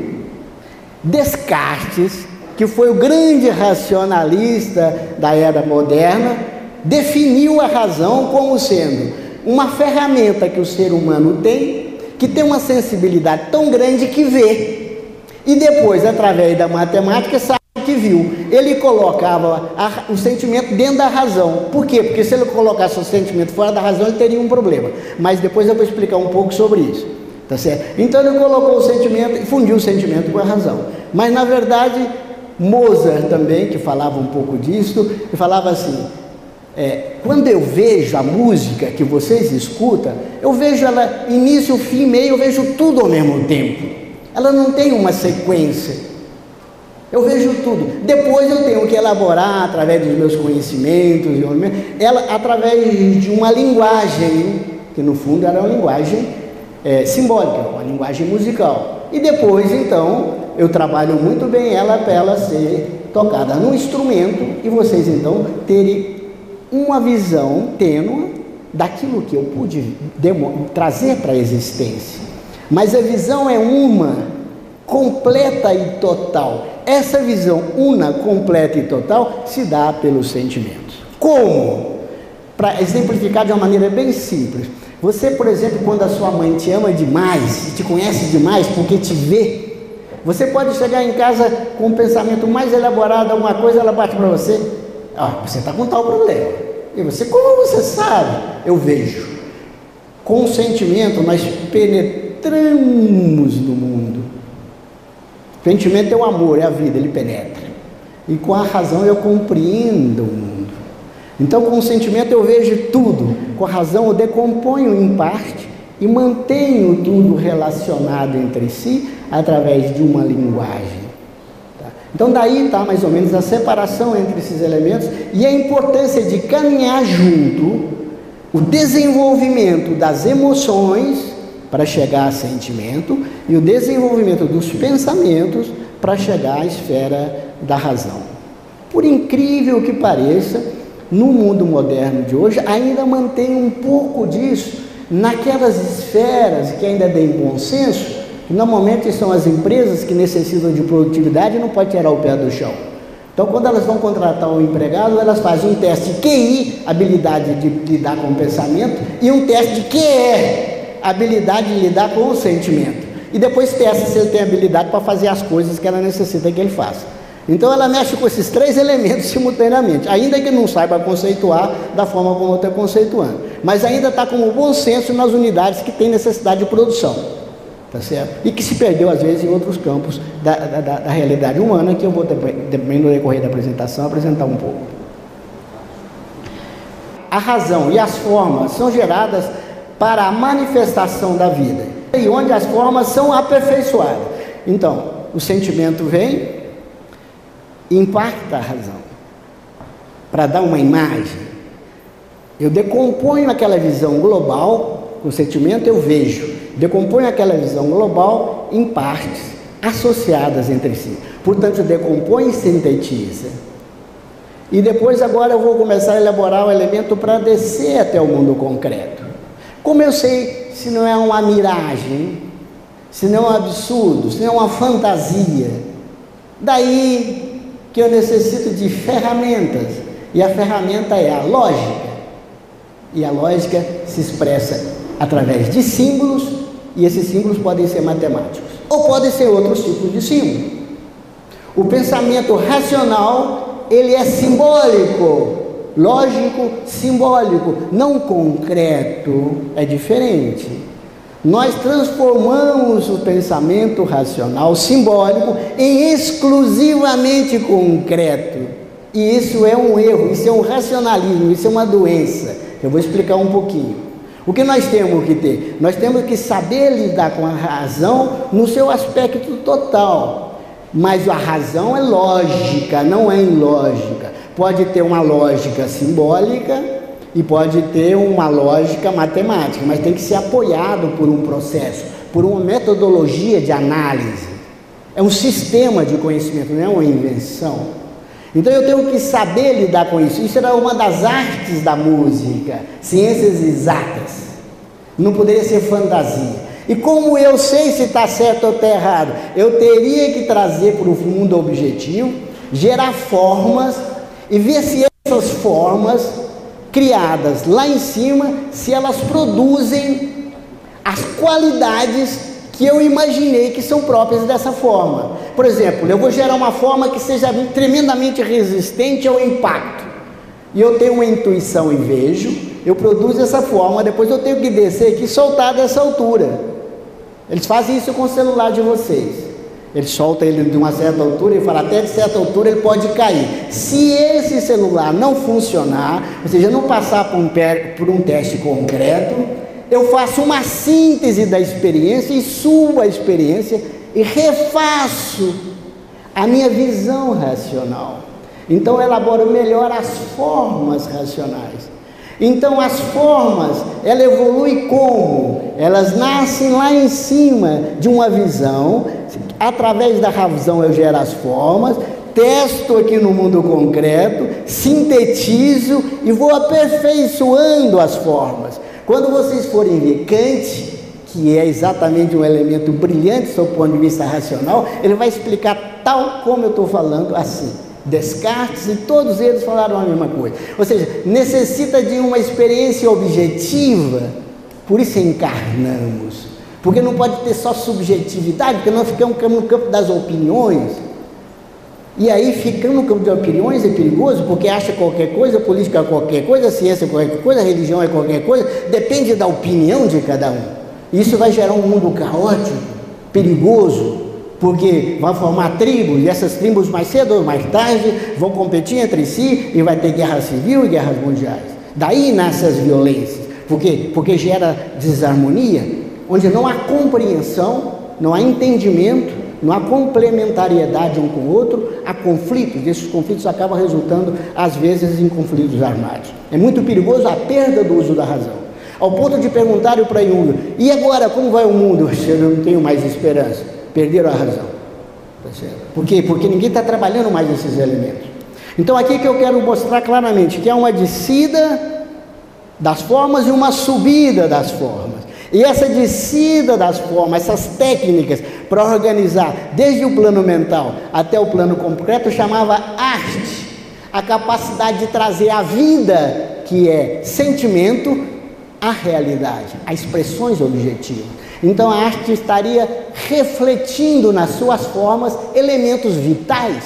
Descartes, que foi o grande racionalista da era moderna, definiu a razão como sendo uma ferramenta que o ser humano tem, que tem uma sensibilidade tão grande que vê, e depois, através da matemática, sabe o que viu. Ele colocava a, o sentimento dentro da razão. Por quê? Porque se ele colocasse o sentimento fora da razão, ele teria um problema. Mas depois eu vou explicar um pouco sobre isso. Tá certo? Então ele colocou o sentimento e fundiu o sentimento com a razão. Mas na verdade, Mozart também, que falava um pouco disso, ele falava assim, é, quando eu vejo a música que vocês escutam, eu vejo ela início, fim, meio, eu vejo tudo ao mesmo tempo. Ela não tem uma sequência. Eu vejo tudo. Depois eu tenho que elaborar através dos meus conhecimentos, ela através de uma linguagem, que no fundo era uma linguagem é, simbólica, uma linguagem musical. E depois, então, eu trabalho muito bem ela para ela ser tocada no instrumento e vocês, então, terem uma visão tênue daquilo que eu pude trazer para a existência. Mas a visão é uma, completa e total. Essa visão una, completa e total se dá pelos sentimentos. Como? Para exemplificar de uma maneira bem simples. Você, por exemplo, quando a sua mãe te ama demais, te conhece demais porque te vê, você pode chegar em casa com um pensamento mais elaborado, alguma coisa, ela bate para você, ah, você está com tal problema. E você, como você sabe? Eu vejo. Com o sentimento, nós penetramos no mundo. O sentimento é o amor, é a vida, ele penetra. E com a razão eu compreendo o mundo. Então, com o sentimento eu vejo tudo. Com a razão eu decomponho em parte e mantenho tudo relacionado entre si através de uma linguagem. Tá? Então daí está mais ou menos a separação entre esses elementos e a importância de caminhar junto o desenvolvimento das emoções para chegar a sentimento e o desenvolvimento dos pensamentos para chegar à esfera da razão. Por incrível que pareça, no mundo moderno de hoje ainda mantém um pouco disso naquelas esferas que ainda têm bom senso, que normalmente são as empresas que necessitam de produtividade e não pode tirar o pé do chão. Então, quando elas vão contratar um empregado, elas fazem um teste de Q I, habilidade de lidar com o pensamento, e um teste de Q E, habilidade de lidar com o sentimento. E depois testa se ele tem habilidade para fazer as coisas que ela necessita que ele faça. Então, ela mexe com esses três elementos simultaneamente, ainda que não saiba conceituar da forma como eu estou conceituando. Mas ainda está como bom senso nas unidades que têm necessidade de produção. Tá certo? E que se perdeu às vezes em outros campos da, da, da realidade humana, que eu vou também no decorrer da apresentação apresentar um pouco. A razão e as formas são geradas para a manifestação da vida, e onde as formas são aperfeiçoadas. Então, o sentimento vem e impacta a razão para dar uma imagem. Eu decomponho aquela visão global, o sentimento eu vejo. Decompõe aquela visão global em partes associadas entre si. Portanto, decompõe e sintetiza. E depois agora eu vou começar a elaborar o elemento para descer até o mundo concreto. Como eu sei se não é uma miragem, se não é um absurdo, se não é uma fantasia? Daí que eu necessito de ferramentas. E a ferramenta é a lógica. E a lógica se expressa através de símbolos, e esses símbolos podem ser matemáticos, ou podem ser outros tipos de símbolos. O pensamento racional, ele é simbólico, lógico, simbólico, não concreto, é diferente. Nós transformamos o pensamento racional simbólico em exclusivamente concreto, e isso é um erro, isso é um racionalismo, isso é uma doença. Eu vou explicar um pouquinho. O que nós temos que ter? Nós temos que saber lidar com a razão no seu aspecto total. Mas a razão é lógica, não é ilógica. Pode ter uma lógica simbólica e pode ter uma lógica matemática, mas tem que ser apoiado por um processo, por uma metodologia de análise. É um sistema de conhecimento, não é uma invenção. Então eu tenho que saber lidar com isso. Isso era uma das artes da música, ciências exatas. Não poderia ser fantasia. E como eu sei se está certo ou está errado? Eu teria que trazer para o mundo objetivo, gerar formas e ver se essas formas criadas lá em cima, se elas produzem as qualidades que eu imaginei que são próprias dessa forma. Por exemplo, eu vou gerar uma forma que seja tremendamente resistente ao impacto. E eu tenho uma intuição e vejo, eu produzo essa forma, depois eu tenho que descer aqui e soltar dessa altura. Eles fazem isso com o celular de vocês. Eles soltam ele de uma certa altura e falam, até de certa altura ele pode cair. Se esse celular não funcionar, ou seja, não passar por um, por um teste concreto, eu faço uma síntese da experiência e subo a experiência e refaço a minha visão racional. Então, eu elaboro melhor as formas racionais. Então, as formas, ela evolui como? Elas nascem lá em cima de uma visão, através da razão eu gero as formas, testo aqui no mundo concreto, sintetizo e vou aperfeiçoando as formas. Quando vocês forem ver Kant, que é exatamente um elemento brilhante sob o ponto de vista racional, ele vai explicar tal como eu estou falando assim. Descartes e todos eles falaram a mesma coisa. Ou seja, necessita de uma experiência objetiva, por isso encarnamos. Porque não pode ter só subjetividade, porque nós ficamos no campo das opiniões. E aí, ficando no campo de opiniões é perigoso, porque acha qualquer coisa, política é qualquer coisa, ciência é qualquer coisa, religião é qualquer coisa, depende da opinião de cada um. Isso vai gerar um mundo caótico, perigoso, porque vai formar tribos, e essas tribos mais cedo ou mais tarde vão competir entre si e vai ter guerra civil e guerras mundiais. Daí nascem as violências. Por quê? Porque gera desarmonia, onde não há compreensão, não há entendimento, não há complementariedade um com o outro, há conflitos, e esses conflitos acabam resultando, às vezes, em conflitos armados. É muito perigoso a perda do uso da razão, ao ponto de perguntarem para Jung, e agora, como vai o mundo? Eu não tenho mais esperança. Perderam a razão. Tá certo? Por quê? Porque ninguém está trabalhando mais esses elementos. Então, aqui que eu quero mostrar claramente que há uma descida das formas e uma subida das formas. E essa descida das formas, essas técnicas para organizar desde o plano mental até o plano concreto, chamava arte, a capacidade de trazer a vida, que é sentimento, à realidade, a expressões objetivas. Então a arte estaria refletindo nas suas formas elementos vitais.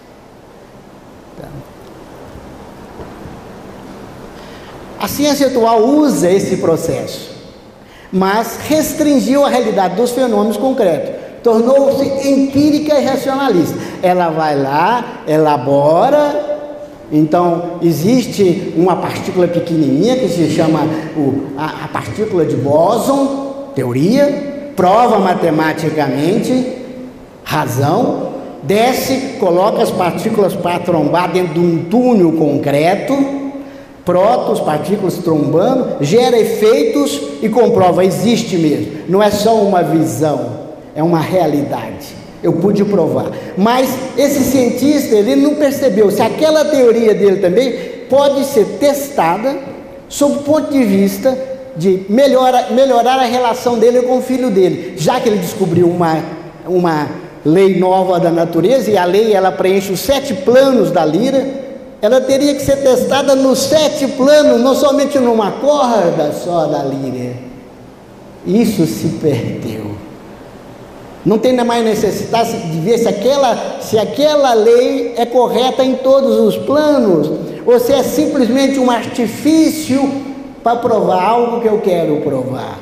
A ciência atual usa esse processo, mas restringiu a realidade dos fenômenos concretos, tornou-se empírica e racionalista. Ela vai lá, elabora, então existe uma partícula pequenininha que se chama o, a, a partícula de bóson, teoria, prova matematicamente, razão, desce, coloca as partículas para trombar dentro de um túnel concreto, prótons, partículas trombando, gera efeitos e comprova, existe mesmo. Não é só uma visão, é uma realidade. Eu pude provar. Mas esse cientista, ele não percebeu se aquela teoria dele também pode ser testada sob o ponto de vista de melhora, melhorar a relação dele com o filho dele. Já que ele descobriu uma, uma lei nova da natureza, e a lei ela preenche os sete planos da lira, ela teria que ser testada nos sete planos, não somente numa corda só da lira. Isso se perdeu. Não tem mais necessidade de ver se aquela, se aquela lei é correta em todos os planos, ou se é simplesmente um artifício para provar algo que eu quero provar.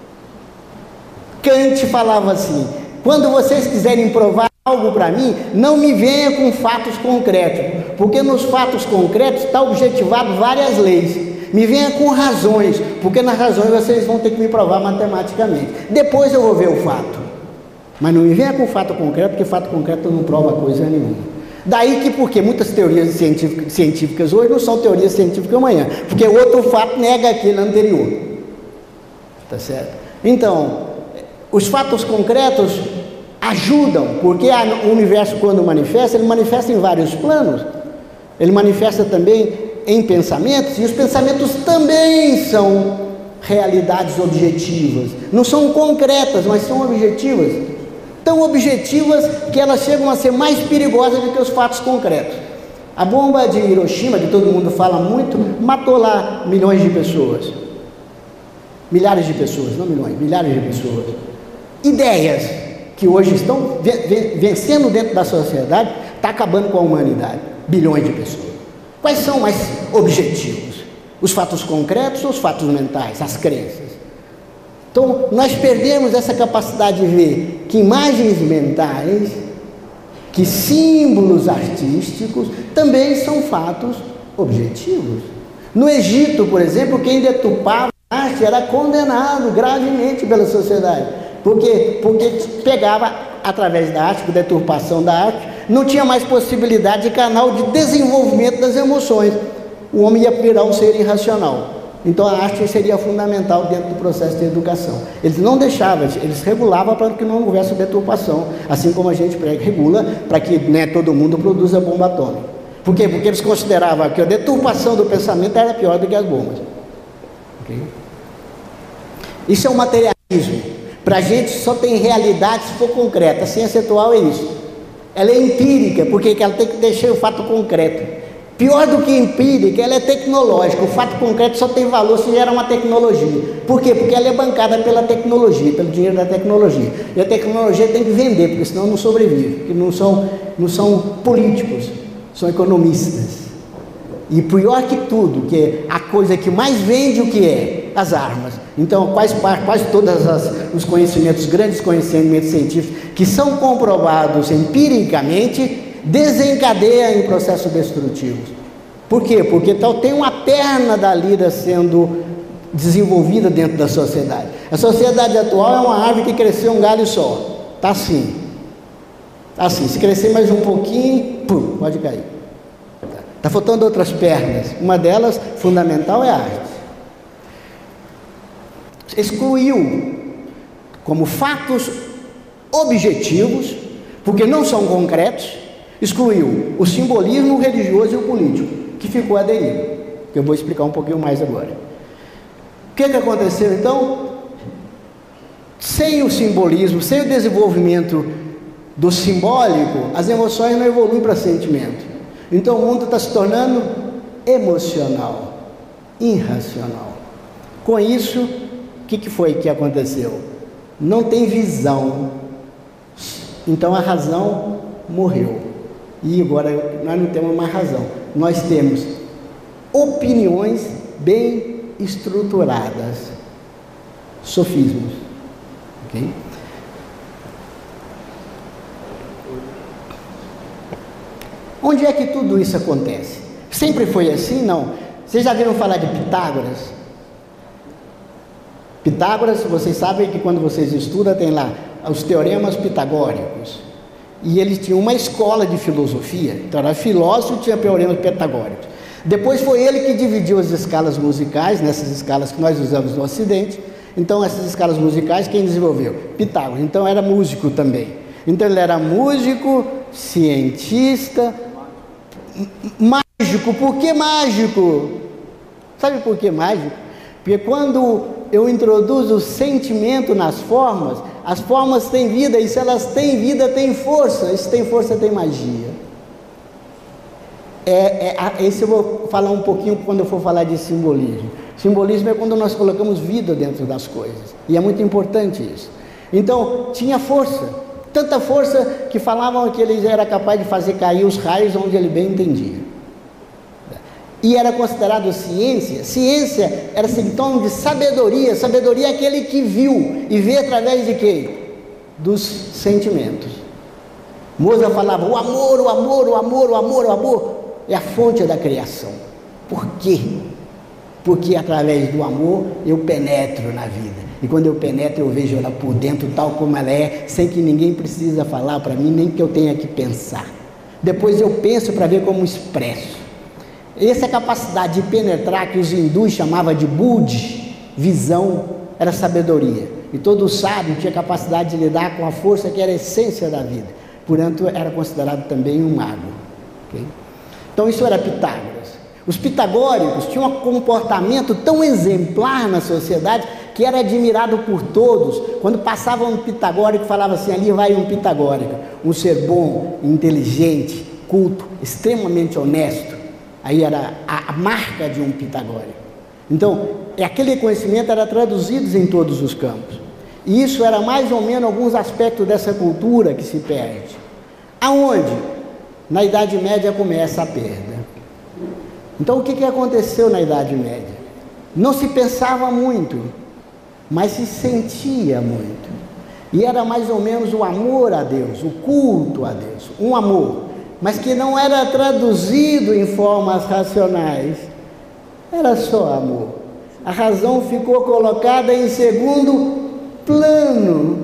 Kant falava assim: quando vocês quiserem provar algo para mim, não me venha com fatos concretos, porque nos fatos concretos está objetivado várias leis. Me venha com razões, porque nas razões vocês vão ter que me provar matematicamente. Depois eu vou ver o fato. Mas não me venha com fato concreto, porque fato concreto não prova coisa nenhuma. Daí que, porque muitas teorias científicas, científicas hoje não são teorias científicas amanhã, porque outro fato nega aquele anterior. Tá certo? Então, os fatos concretos ajudam, porque o universo, quando manifesta, ele manifesta em vários planos. Ele manifesta também em pensamentos, e os pensamentos também são realidades objetivas. Não são concretas, mas são objetivas. Tão objetivas que elas chegam a ser mais perigosas do que os fatos concretos. A bomba de Hiroshima, que todo mundo fala muito, matou lá milhões de pessoas. Milhares de pessoas, não milhões, milhares de pessoas. Ideias que hoje estão vencendo dentro da sociedade, está acabando com a humanidade. Bilhões de pessoas. Quais são mais objetivos? Os fatos concretos ou os fatos mentais, as crenças? Então, nós perdemos essa capacidade de ver que imagens mentais, que símbolos artísticos, também são fatos objetivos. No Egito, por exemplo, quem deturpava a arte era condenado gravemente pela sociedade. Por quê? Porque pegava, através da arte, com deturpação da arte, não tinha mais possibilidade de canal de desenvolvimento das emoções. O homem ia virar um ser irracional. Então a arte seria fundamental dentro do processo de educação. Eles não deixavam, eles regulavam para que não houvesse deturpação, assim como a gente regula para que, né, todo mundo produza bomba atômica. Por quê? Porque eles consideravam que a deturpação do pensamento era pior do que as bombas. Okay? Isso é um materialismo. Para a gente só tem realidade se for concreta. A ciência atual é isso. Ela é empírica, porque ela tem que deixar o fato concreto. Pior do que empírica, ela é tecnológica. O fato concreto só tem valor se gera uma tecnologia. Por quê? Porque ela é bancada pela tecnologia, pelo dinheiro da tecnologia. E a tecnologia tem que vender, porque senão não sobrevive. Porque não são, não são políticos, são economistas. E pior que tudo, que a coisa que mais vende o que é? As armas. Então, quase, quase todos os conhecimentos, grandes conhecimentos científicos, que são comprovados empiricamente, desencadeia em processos destrutivos. Por quê? Porque então, tem uma perna da lira sendo desenvolvida dentro da sociedade. A sociedade atual é uma árvore que cresceu um galho só. Está assim. Assim, se crescer mais um pouquinho, pum, pode cair. Está faltando outras pernas. Uma delas, fundamental, é a arte. Excluiu como fatos objetivos, porque não são concretos, excluiu o simbolismo, o religioso e o político, que ficou aderido, que eu vou explicar um pouquinho mais agora. O que, que aconteceu então? Sem o simbolismo, sem o desenvolvimento do simbólico, as emoções não evoluem para sentimento. Então o mundo está se tornando emocional, irracional. Com isso, o que, que foi que aconteceu? Não tem visão. Então a razão morreu. E agora nós não temos mais razão. Nós temos opiniões bem estruturadas, sofismos. Okay? Onde é que tudo isso acontece? Sempre foi assim? Não. Vocês já viram falar de Pitágoras? Pitágoras, vocês sabem que quando vocês estudam, tem lá os teoremas pitagóricos. E eles tinham uma escola de filosofia, então era filósofo e tinha teoremas pitagóricos. Depois foi ele que dividiu as escalas musicais, nessas escalas que nós usamos no Ocidente. Então essas escalas musicais, quem desenvolveu? Pitágoras. Então era músico também. Então ele era músico, cientista, mágico. Por que mágico? Sabe por que mágico? Porque quando eu introduzo o sentimento nas formas, as formas têm vida, e se elas têm vida, têm força. E se tem força, tem magia. É, é, esse eu vou falar um pouquinho quando eu for falar de simbolismo. Simbolismo é quando nós colocamos vida dentro das coisas, e é muito importante isso. Então, tinha força, tanta força que falavam que ele era capaz de fazer cair os raios onde ele bem entendia. E era considerado ciência. Ciência era sintoma de sabedoria. Sabedoria é aquele que viu, e vê através de quê? Dos sentimentos. Mozart falava, o amor, o amor, o amor, o amor, o amor é a fonte da criação. Por quê? Porque através do amor eu penetro na vida, e quando eu penetro eu vejo ela por dentro tal como ela é, sem que ninguém precisa falar para mim, nem que eu tenha que pensar. Depois eu penso para ver como expresso. Essa capacidade de penetrar, que os hindus chamavam de buddhi, visão, era sabedoria, e todo sábio tinha capacidade de lidar com a força que era a essência da vida, portanto era considerado também um mago. Okay? Então isso era Pitágoras. Os pitagóricos tinham um comportamento tão exemplar na sociedade que era admirado por todos. Quando passava um pitagórico, falava assim, ali vai um pitagórico, um ser bom, inteligente, culto, extremamente honesto. Aí era a, a marca de um pitagórico. Então, aquele conhecimento era traduzido em todos os campos. E isso era mais ou menos alguns aspectos dessa cultura que se perde. Aonde? Na Idade Média começa a perda. Então o que, que aconteceu na Idade Média? Não se pensava muito, mas se sentia muito. E era mais ou menos o amor a Deus, o culto a Deus, um amor, mas que não era traduzido em formas racionais, era só amor. A razão ficou colocada em segundo plano.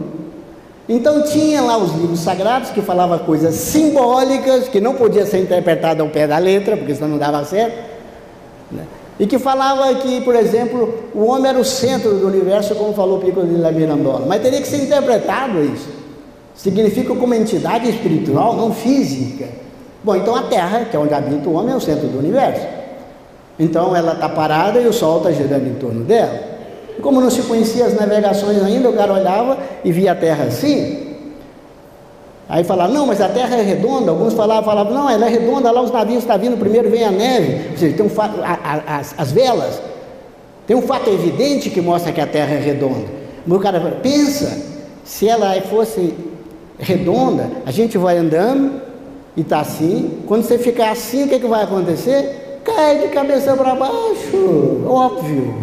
Então tinha lá os livros sagrados que falavam coisas simbólicas, que não podia ser interpretada ao pé da letra, porque senão não dava certo, né? E que falava que, por exemplo, o homem era o centro do universo, como falou Pico de la Mirandola, mas teria que ser interpretado isso. Significa como entidade espiritual, não física. Bom, então a Terra, que é onde habita o homem, é o centro do universo. Então ela está parada e o Sol está girando em torno dela. Como não se conhecia as navegações ainda, o cara olhava e via a Terra assim. Aí falava, não, mas a Terra é redonda. Alguns falavam, falavam, não, ela é redonda, lá os navios estão vindo, primeiro vem a neve. Ou seja, tem um fato, a, a, as, as velas. Tem um fato evidente que mostra que a Terra é redonda. Mas o cara fala, pensa, se ela fosse redonda, a gente vai andando e está assim. Quando você ficar assim, o que, que vai acontecer? Cai de cabeça para baixo, óbvio.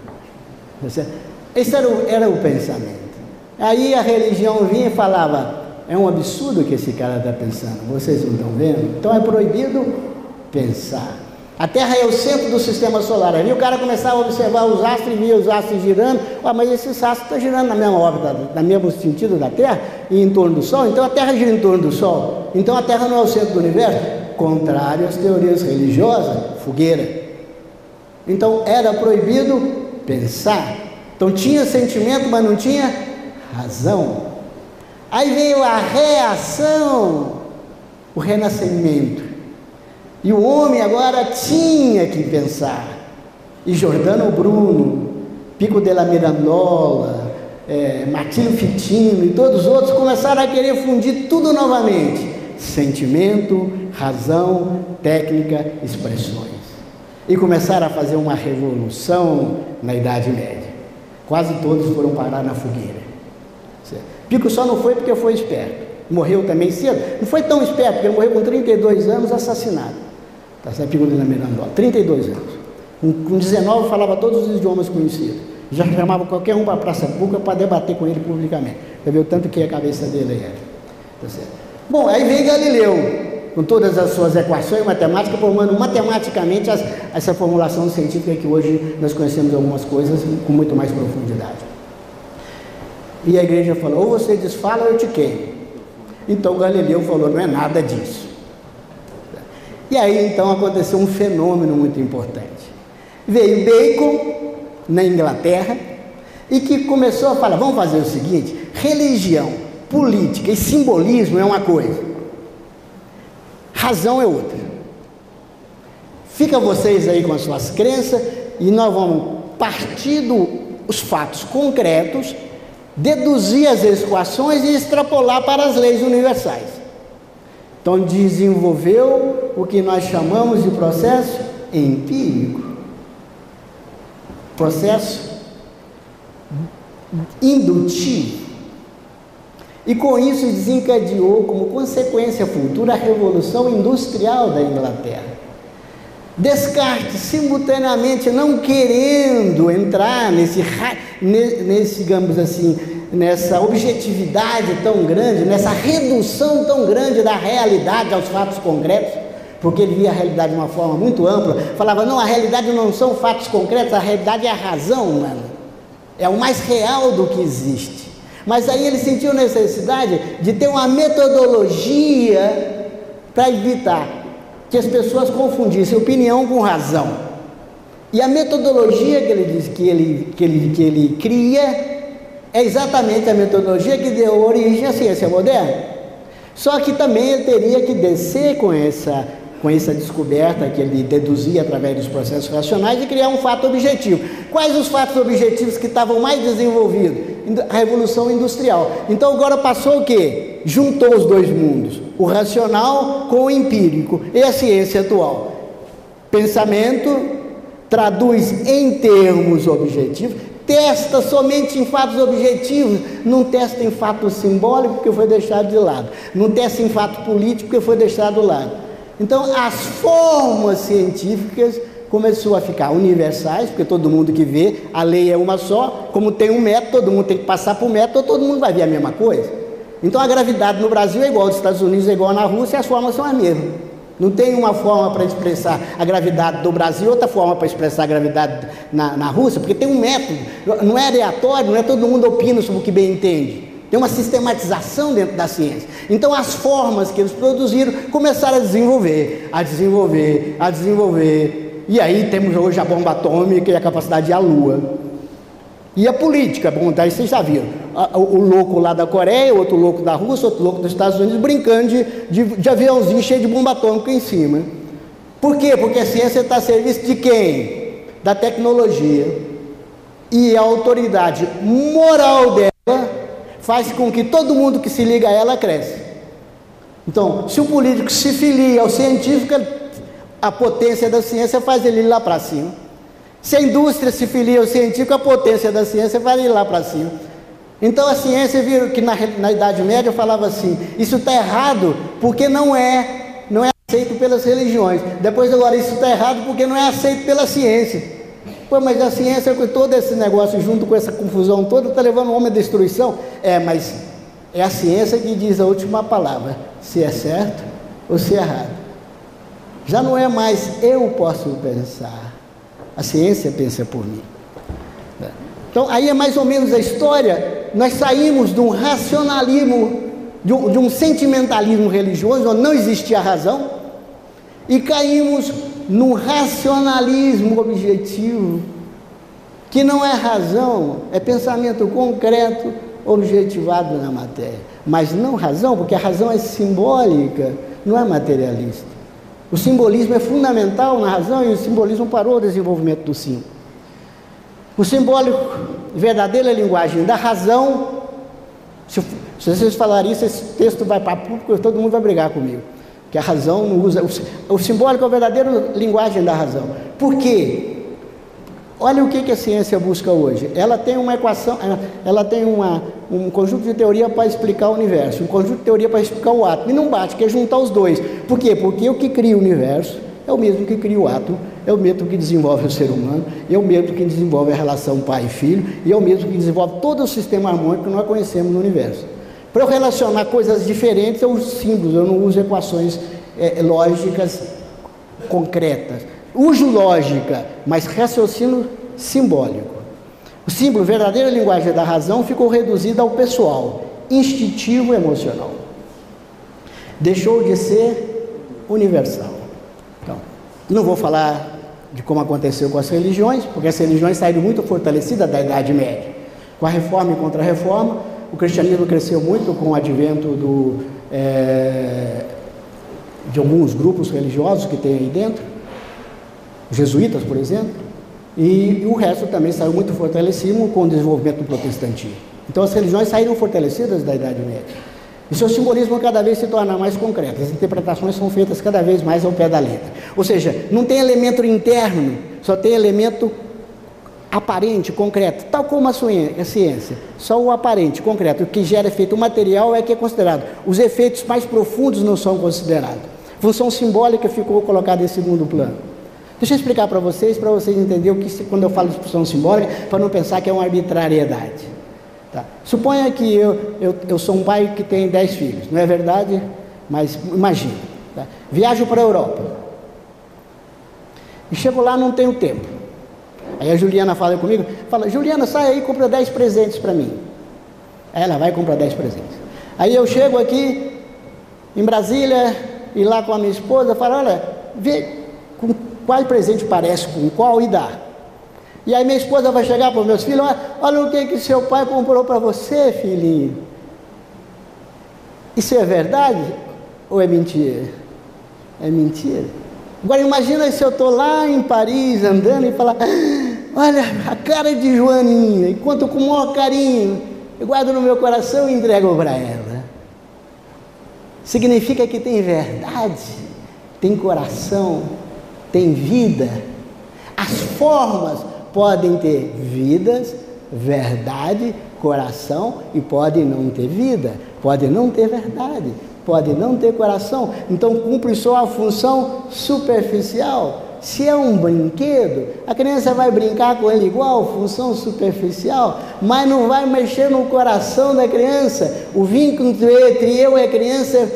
Esse era o, era o pensamento. Aí a religião vinha e falava, é um absurdo o que esse cara está pensando, vocês não estão vendo? Então é proibido pensar. A Terra é o centro do sistema solar. Aí o cara começava a observar os astros e via os astros girando. Ah, mas esse astro está girando na mesma órbita, no mesmo sentido da Terra e em torno do Sol. Então a Terra gira em torno do Sol. Então a Terra não é o centro do universo. Contrário às teorias religiosas, fogueira. Então era proibido pensar. Então tinha sentimento, mas não tinha razão. Aí veio a reação, o renascimento. E o homem agora tinha que pensar. E Giordano Bruno, Pico della Mirandola, é, Martílio Fitino e todos os outros começaram a querer fundir tudo novamente. Sentimento, razão, técnica, expressões. E começaram a fazer uma revolução na Idade Média. Quase todos foram parar na fogueira. Certo? Pico só não foi porque foi esperto. Morreu também cedo. Não foi tão esperto, porque ele morreu com trinta e dois anos assassinado. Tá certo? Pico della Mirandola, trinta e dois anos. Com, com dezenove falava todos os idiomas conhecidos. Já chamava qualquer um para a praça pública para debater com ele publicamente. Você viu o tanto que a cabeça dele era. Tá certo? Bom, aí veio Galileu, com todas as suas equações matemáticas, formando matematicamente as, essa formulação científica que hoje nós conhecemos algumas coisas com muito mais profundidade. E a igreja falou, ou você desfala ou eu te queimo. Então Galileu falou, não é nada disso. E aí então aconteceu um fenômeno muito importante. Veio Bacon, na Inglaterra, e que começou a falar, vamos fazer o seguinte, religião, política e simbolismo é uma coisa, razão é outra. Fica vocês aí com as suas crenças e nós vamos partir dos fatos concretos, deduzir as equações e extrapolar para as leis universais. Então desenvolveu o que nós chamamos de processo empírico, processo indutivo. E com isso desencadeou como consequência futura a Revolução Industrial da Inglaterra. Descartes, simultaneamente não querendo entrar nesse, nesse, digamos assim, nessa objetividade tão grande, nessa redução tão grande da realidade aos fatos concretos, porque ele via a realidade de uma forma muito ampla, falava, não, a realidade não são fatos concretos, a realidade é a razão humana, é o mais real do que existe. Mas aí ele sentiu necessidade de ter uma metodologia para evitar que as pessoas confundissem opinião com razão. E a metodologia que ele diz que ele, que ele, que ele cria é exatamente a metodologia que deu origem à ciência moderna. Só que também ele teria que descer com essa, com essa descoberta que ele deduzia através dos processos racionais e criar um fato objetivo. Quais os fatos objetivos que estavam mais desenvolvidos? A Revolução Industrial. Então agora passou o quê? Juntou os dois mundos, o racional com o empírico e a ciência atual. Pensamento traduz em termos objetivos, testa somente em fatos objetivos, não testa em fato simbólico porque foi deixado de lado, não testa em fato político porque foi deixado de lado. Então as formas científicas começou a ficar universais, porque todo mundo que vê, a lei é uma só, como tem um método, todo mundo tem que passar por método, todo mundo vai ver a mesma coisa. Então a gravidade no Brasil é igual, nos Estados Unidos é igual na Rússia, e as formas são as mesmas. Não tem uma forma para expressar a gravidade do Brasil, outra forma para expressar a gravidade na, na Rússia, porque tem um método, não é aleatório, não é todo mundo opina sobre o que bem entende. Tem uma sistematização dentro da ciência. Então as formas que eles produziram começaram a desenvolver, a desenvolver, a desenvolver. E aí temos hoje a bomba atômica e a capacidade de ir à Lua. E a política, bom, daí vocês já viram. O louco lá da Coreia, outro louco da Rússia, outro louco dos Estados Unidos, brincando de, de, de aviãozinho cheio de bomba atômica em cima. Por quê? Porque a ciência está a serviço de quem? Da tecnologia. E a autoridade moral dela faz com que todo mundo que se liga a ela cresça. Então, se o político se filia ao científico, a potência da ciência faz ele ir lá para cima. Se a indústria se filia ao científico, a potência da ciência faz ele ir lá para cima. Então a ciência, viu que na, na Idade Média falava assim, isso está errado porque não é, não é aceito pelas religiões. Depois agora, isso está errado porque não é aceito pela ciência. Pô, mas a ciência com todo esse negócio, junto com essa confusão toda, está levando o homem à destruição. É, mas é a ciência que diz a última palavra, se é certo ou se é errado. Já não é mais eu posso pensar, a ciência pensa por mim. Então, aí é mais ou menos a história. Nós saímos de um racionalismo, de um, de um sentimentalismo religioso, onde não existia razão, e caímos num racionalismo objetivo, que não é razão, é pensamento concreto, objetivado na matéria. Mas não razão, porque a razão é simbólica, não é materialista. O simbolismo é fundamental na razão, e o simbolismo parou o desenvolvimento do símbolo. O simbólico verdadeiro é a linguagem da razão. Se, se vocês falarem isso, esse texto vai para público, todo mundo vai brigar comigo, que a razão não usa. O, o simbólico é a verdadeira linguagem da razão. Por quê? Olha o que, que a ciência busca hoje. Ela tem uma equação, ela tem uma, um conjunto de teoria para explicar o universo, um conjunto de teoria para explicar o átomo, e não bate, quer juntar os dois. Por quê? Porque o que cria o universo é o mesmo que cria o átomo, é o mesmo que desenvolve o ser humano, é o mesmo que desenvolve a relação pai e filho, e é o mesmo que desenvolve todo o sistema harmônico que nós conhecemos no universo. Para eu relacionar coisas diferentes, eu uso símbolos, eu não uso equações é, lógicas concretas. Uso lógica, mas raciocínio simbólico. O símbolo, verdadeira linguagem da razão, ficou reduzido ao pessoal, instintivo e emocional. Deixou de ser universal. Então, não vou falar de como aconteceu com as religiões, porque as religiões saíram muito fortalecidas da Idade Média. Com a reforma e contra-reforma, o cristianismo cresceu muito com o advento do, é, de alguns grupos religiosos que tem aí dentro, os jesuítas, por exemplo, e, e o resto também saiu muito fortalecido com o desenvolvimento do protestantismo. Então as religiões saíram fortalecidas da Idade Média. E seu simbolismo cada vez se torna mais concreto, as interpretações são feitas cada vez mais ao pé da letra. Ou seja, não tem elemento interno, só tem elemento aparente, concreto, tal como a ciência. Só o aparente, concreto, o que gera efeito material é que é considerado. Os efeitos mais profundos não são considerados. A função simbólica ficou colocada em segundo plano. Deixa eu explicar para vocês, para vocês entenderem o que, quando eu falo de função simbólica, para não pensar que é uma arbitrariedade. Tá? Suponha que eu, eu, eu sou um pai que tem dez filhos, não é verdade? Mas imagina, tá? Viajo para a Europa e chego lá, não tenho tempo. Aí a Juliana fala comigo, fala, Juliana, sai aí e compra dez presentes para mim. Aí ela vai e compra dez presentes. Aí eu chego aqui em Brasília e lá com a minha esposa, falo, olha, vê com qual presente parece com qual e dá. E aí minha esposa vai chegar para os meus filhos, olha, olha o que que seu pai comprou para você, filhinho. Isso é verdade ou é mentira? É mentira. Agora imagina se eu estou lá em Paris andando e falar, olha a cara de Joaninha, enquanto com o maior carinho eu guardo no meu coração e entrego para ela. Significa que tem verdade, tem coração, tem vida. As formas podem ter vidas, verdade, coração, e podem não ter vida, podem não ter verdade, podem não ter coração. Então cumpre só a função superficial. Se é um brinquedo, a criança vai brincar com ele igual, função superficial, mas não vai mexer no coração da criança. O vínculo entre eu e a criança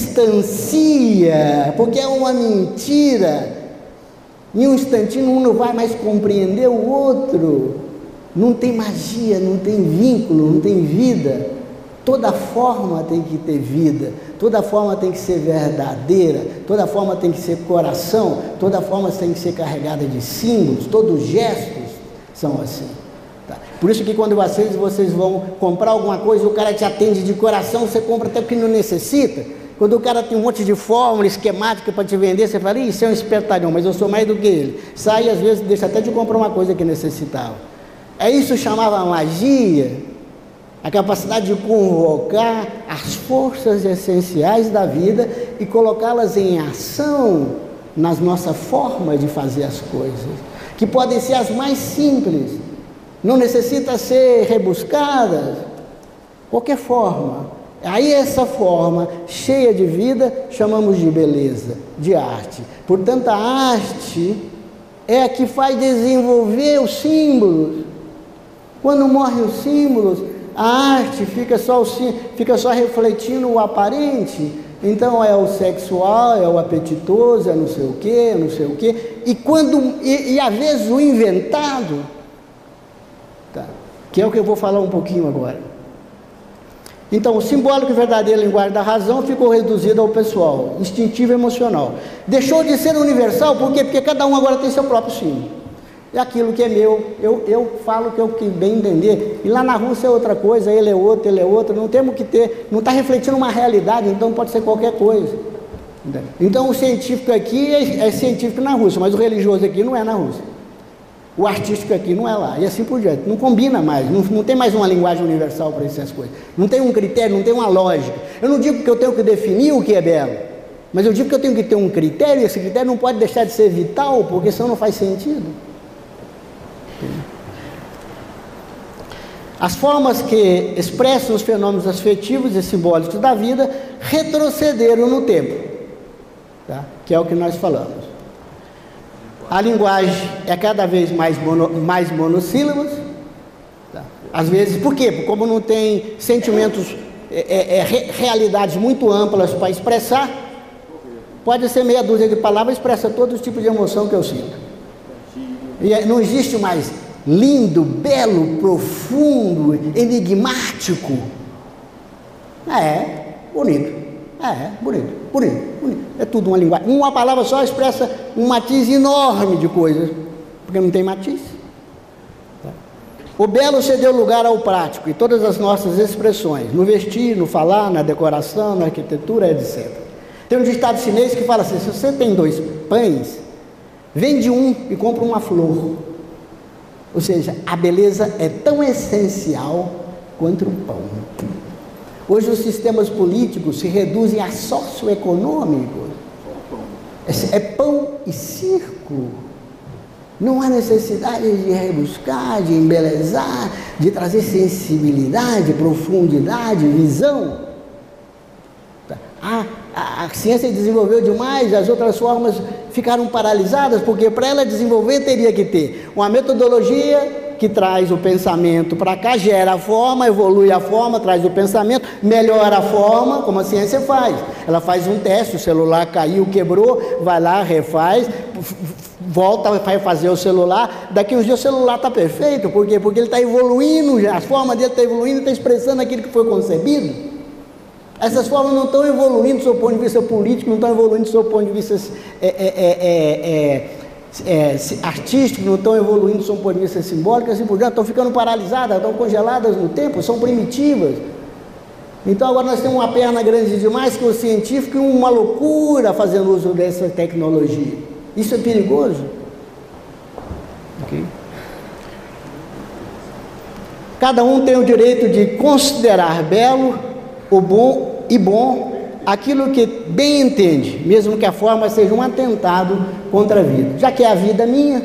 distancia, porque é uma mentira. Em um instantinho um não vai mais compreender o outro. Não tem magia, não tem vínculo, não tem vida. Toda forma tem que ter vida, toda forma tem que ser verdadeira, toda forma tem que ser coração, toda forma tem que ser carregada de símbolos, todos os gestos são assim. Tá? Por isso que quando vocês, vocês vão comprar alguma coisa, o cara te atende de coração, você compra até o que não necessita. Quando o cara tem um monte de fórmula, esquemática para te vender, você fala, isso é um espertalhão, mas eu sou mais do que ele. Sai, às vezes, deixa até de comprar uma coisa que necessitava. É isso que chamava magia, a capacidade de convocar as forças essenciais da vida e colocá-las em ação nas nossas formas de fazer as coisas, que podem ser as mais simples, não necessita ser rebuscadas, qualquer forma. Aí essa forma cheia de vida chamamos de beleza, de arte. Portanto, a arte é a que faz desenvolver os símbolos. Quando morrem os símbolos, a arte fica só, o, fica só refletindo o aparente, Então é o sexual, é o apetitoso, é não sei o quê, é não sei o quê. E, quando, e, e às vezes o inventado, tá, que é o que eu vou falar um pouquinho agora. Então, o simbólico e verdadeiro linguagem da razão ficou reduzido ao pessoal, instintivo e emocional. Deixou de ser universal, por quê? Porque cada um agora tem seu próprio símbolo. E aquilo que é meu, eu, eu falo que é o que bem entender. E lá na Rússia é outra coisa, ele é outro, ele é outro. Não temos que ter, não está refletindo uma realidade, então pode ser qualquer coisa. Então o científico aqui é, é científico na Rússia, mas o religioso aqui não é na Rússia. O artístico aqui não é lá, e assim por diante. Não combina mais, não, não tem mais uma linguagem universal para essas coisas. Não tem um critério, não tem uma lógica. Eu não digo que eu tenho que definir o que é belo, mas eu digo que eu tenho que ter um critério, e esse critério não pode deixar de ser vital, porque senão não faz sentido. As formas que expressam os fenômenos afetivos e simbólicos da vida retrocederam no tempo, tá? Que é o que nós falamos. A linguagem é cada vez mais, mono, mais monossílabas, tá? Às vezes, por quê? Porque como não tem sentimentos, é, é, re, realidades muito amplas para expressar, pode ser meia dúzia de palavras, expressa todo tipo de emoção que eu sinto. E não existe mais lindo, belo, profundo, enigmático. É, bonito. É, bonito, bonito, bonito. É tudo uma linguagem. Uma palavra só expressa um matiz enorme de coisas, porque não tem matiz. O belo cedeu lugar ao prático e todas as nossas expressões, no vestir, no falar, na decoração, na arquitetura, etcétera. Tem um ditado chinês que fala assim: se você tem dois pães, vende um e compra uma flor. Ou seja, a beleza é tão essencial quanto o pão. Hoje os sistemas políticos se reduzem a socioeconômicos. É, é pão e circo. Não há necessidade de rebuscar, de embelezar, de trazer sensibilidade, profundidade, visão. A, a, a ciência desenvolveu demais, as outras formas ficaram paralisadas, porque para ela desenvolver teria que ter uma metodologia que traz o pensamento para cá, gera a forma, evolui a forma, traz o pensamento, melhora a forma, como a ciência faz. Ela faz um teste, o celular caiu, quebrou, vai lá, refaz, volta, vai fazer o celular, daqui uns dias o celular está perfeito. Por quê? Porque ele está evoluindo, a forma dele está evoluindo, está expressando aquilo que foi concebido. Essas formas não estão evoluindo do seu ponto de vista político, não estão evoluindo do seu ponto de vista é, é, é, é, é, artístico, não estão evoluindo do seu ponto de vista simbólico, assim por diante, estão ficando paralisadas, estão congeladas no tempo, são primitivas. Então agora nós temos uma perna grande demais que o científico e uma loucura fazendo uso dessa tecnologia. Isso é perigoso. Okay. Cada um tem o direito de considerar belo, o bom e bom aquilo que bem entende, mesmo que a forma seja um atentado contra a vida. Já que é a vida minha,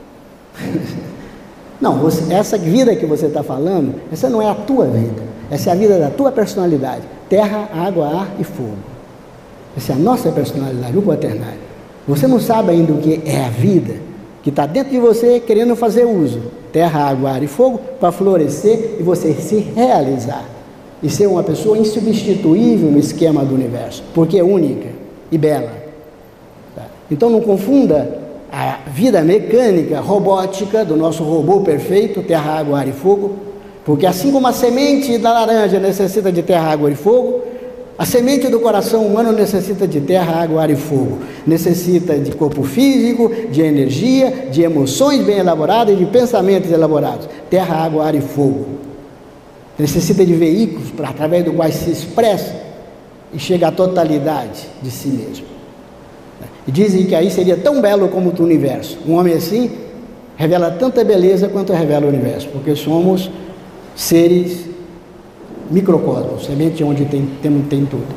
não, você, essa vida que você está falando, essa não é a tua vida, essa é a vida da tua personalidade, terra, água, ar e fogo. Essa é a nossa personalidade, o quaternário. Você não sabe ainda o que é a vida, que está dentro de você querendo fazer uso, terra, água, ar e fogo, para florescer e você se realizar. E ser uma pessoa insubstituível no esquema do universo, porque é única e bela. Tá? Então não confunda a vida mecânica, robótica do nosso robô perfeito, terra, água, ar e fogo, porque assim como a semente da laranja necessita de terra, água e fogo, a semente do coração humano necessita de terra, água, ar e fogo, necessita de corpo físico, de energia, de emoções bem elaboradas e de pensamentos elaborados, terra, água, ar e fogo. Necessita de veículos para, através do quais se expressa e chega à totalidade de si mesmo. E dizem que aí seria tão belo como o universo. Um homem assim revela tanta beleza quanto revela o universo, porque somos seres microcosmos, semente onde tem, tem, tem tudo.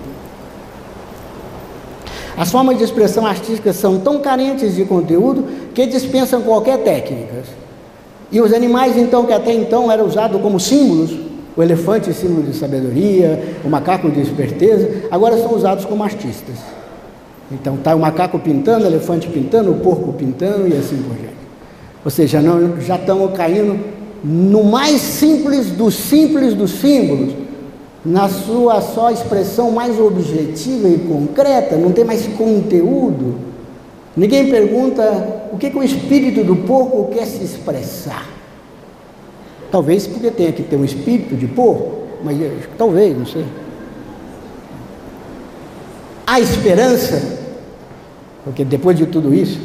As formas de expressão artística são tão carentes de conteúdo que dispensam qualquer técnica. E os animais, então, que até então eram usados como símbolos, o elefante, símbolo de sabedoria, o macaco de esperteza, agora são usados como artistas. Então está o macaco pintando, o elefante pintando, o porco pintando e assim por diante. Ou seja, não, já estão caindo no mais simples dos simples dos símbolos na sua só expressão mais objetiva e concreta, não tem mais conteúdo. Ninguém pergunta o que, que o espírito do porco quer se expressar. Talvez porque tenha que ter um espírito de porco, mas talvez, não sei. Há esperança, porque depois de tudo isso,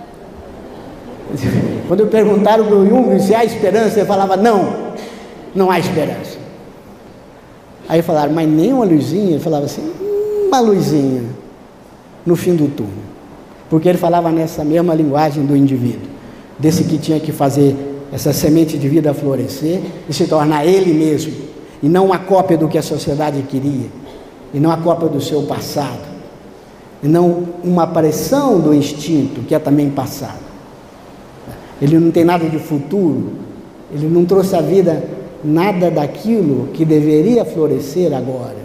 quando perguntaram para o Jung se há esperança, ele falava, não, não há esperança. Aí falaram, mas nem uma luzinha? Ele falava assim, uma luzinha no fim do túnel. Porque ele falava nessa mesma linguagem do indivíduo, desse que tinha que fazer essa semente de vida florescer e se tornar ele mesmo, e não uma cópia do que a sociedade queria, e não a cópia do seu passado, e não uma aparição do instinto, que é também passado. Ele não tem nada de futuro, ele não trouxe à vida nada daquilo que deveria florescer agora.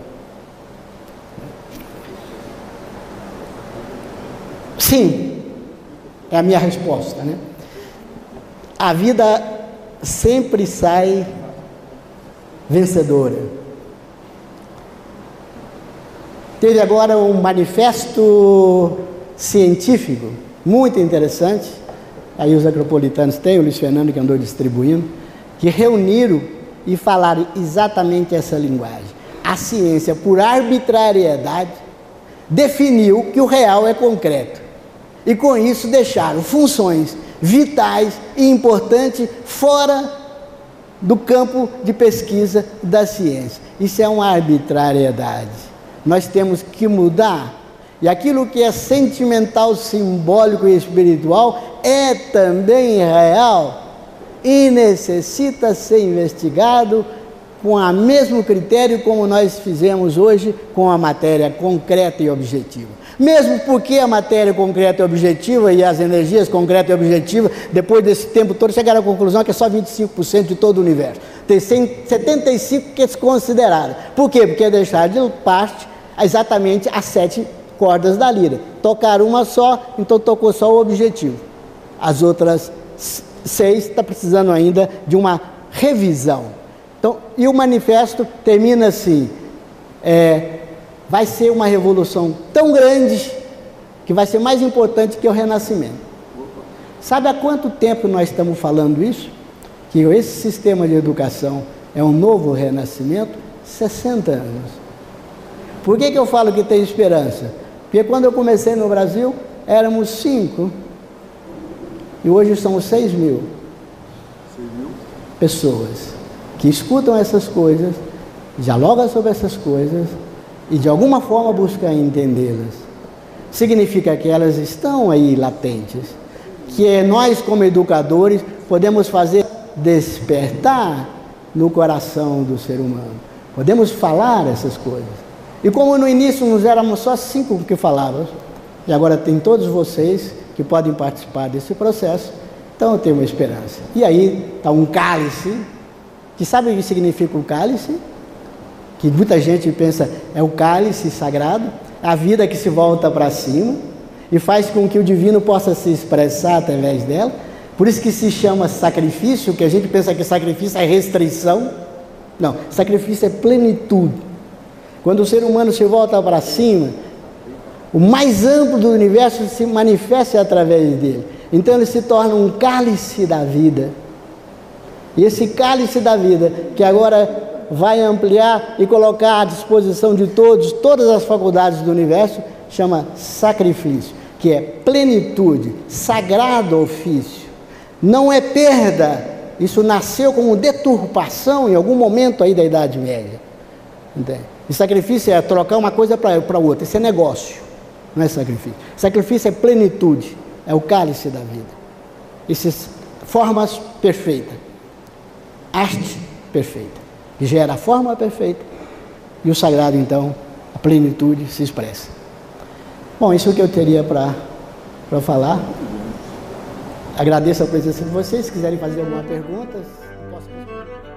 Sim, é a minha resposta, né? A vida sempre sai vencedora. Teve agora um manifesto científico muito interessante, aí os agropolitanos têm, o Luiz Fernando que andou distribuindo, que reuniram e falaram exatamente essa linguagem. A ciência, por arbitrariedade, definiu que o real é concreto. E com isso deixaram funções vitais e importantes fora do campo de pesquisa da ciência. Isso é uma arbitrariedade. Nós temos que mudar. E aquilo que é sentimental, simbólico e espiritual é também real e necessita ser investigado com o mesmo critério como nós fizemos hoje com a matéria concreta e objetiva. Mesmo porque a matéria concreta e objetiva e as energias concretas e objetivas, depois desse tempo todo, chegaram à conclusão que é só vinte e cinco por cento de todo o universo. Tem setenta e cinco por cento que se consideraram. Por quê? Porque deixaram de parte exatamente as sete cordas da lira. Tocaram uma só, então tocou só o objetivo. As outras seis está precisando ainda de uma revisão. Então, e o manifesto termina assim, é, vai ser uma revolução tão grande que vai ser mais importante que o Renascimento. Sabe há quanto tempo nós estamos falando isso? Que esse sistema de educação é um novo renascimento? sessenta anos. Por que que eu falo que tem esperança? Porque quando eu comecei no Brasil, éramos cinco, e hoje são seis mil pessoas que escutam essas coisas, dialogam sobre essas coisas e de alguma forma buscam entendê-las. Significa que elas estão aí latentes, que nós como educadores podemos fazer despertar no coração do ser humano, podemos falar essas coisas. E como no início nós éramos só cinco que falávamos, e agora tem todos vocês que podem participar desse processo, então eu tenho uma esperança. E aí está um cálice, que sabe o que significa o cálice? Que muita gente pensa, é o cálice sagrado, a vida que se volta para cima e faz com que o divino possa se expressar através dela. Por isso que se chama sacrifício, que a gente pensa que sacrifício é restrição. Não, sacrifício é plenitude. Quando o ser humano se volta para cima, o mais amplo do universo se manifesta através dele. Então ele se torna um cálice da vida. E esse cálice da vida, que agora vai ampliar e colocar à disposição de todos, todas as faculdades do universo, chama sacrifício, que é plenitude, sagrado ofício. Não é perda, isso nasceu como deturpação em algum momento aí da Idade Média. Entende? E sacrifício é trocar uma coisa para outra, isso é negócio, não é sacrifício. Sacrifício é plenitude, é o cálice da vida. Essas formas perfeitas, arte perfeita, que gera a forma perfeita, e o sagrado, então, a plenitude se expressa. Bom, isso é o que eu teria para falar. Agradeço a presença de vocês. Se quiserem fazer alguma pergunta, posso responder.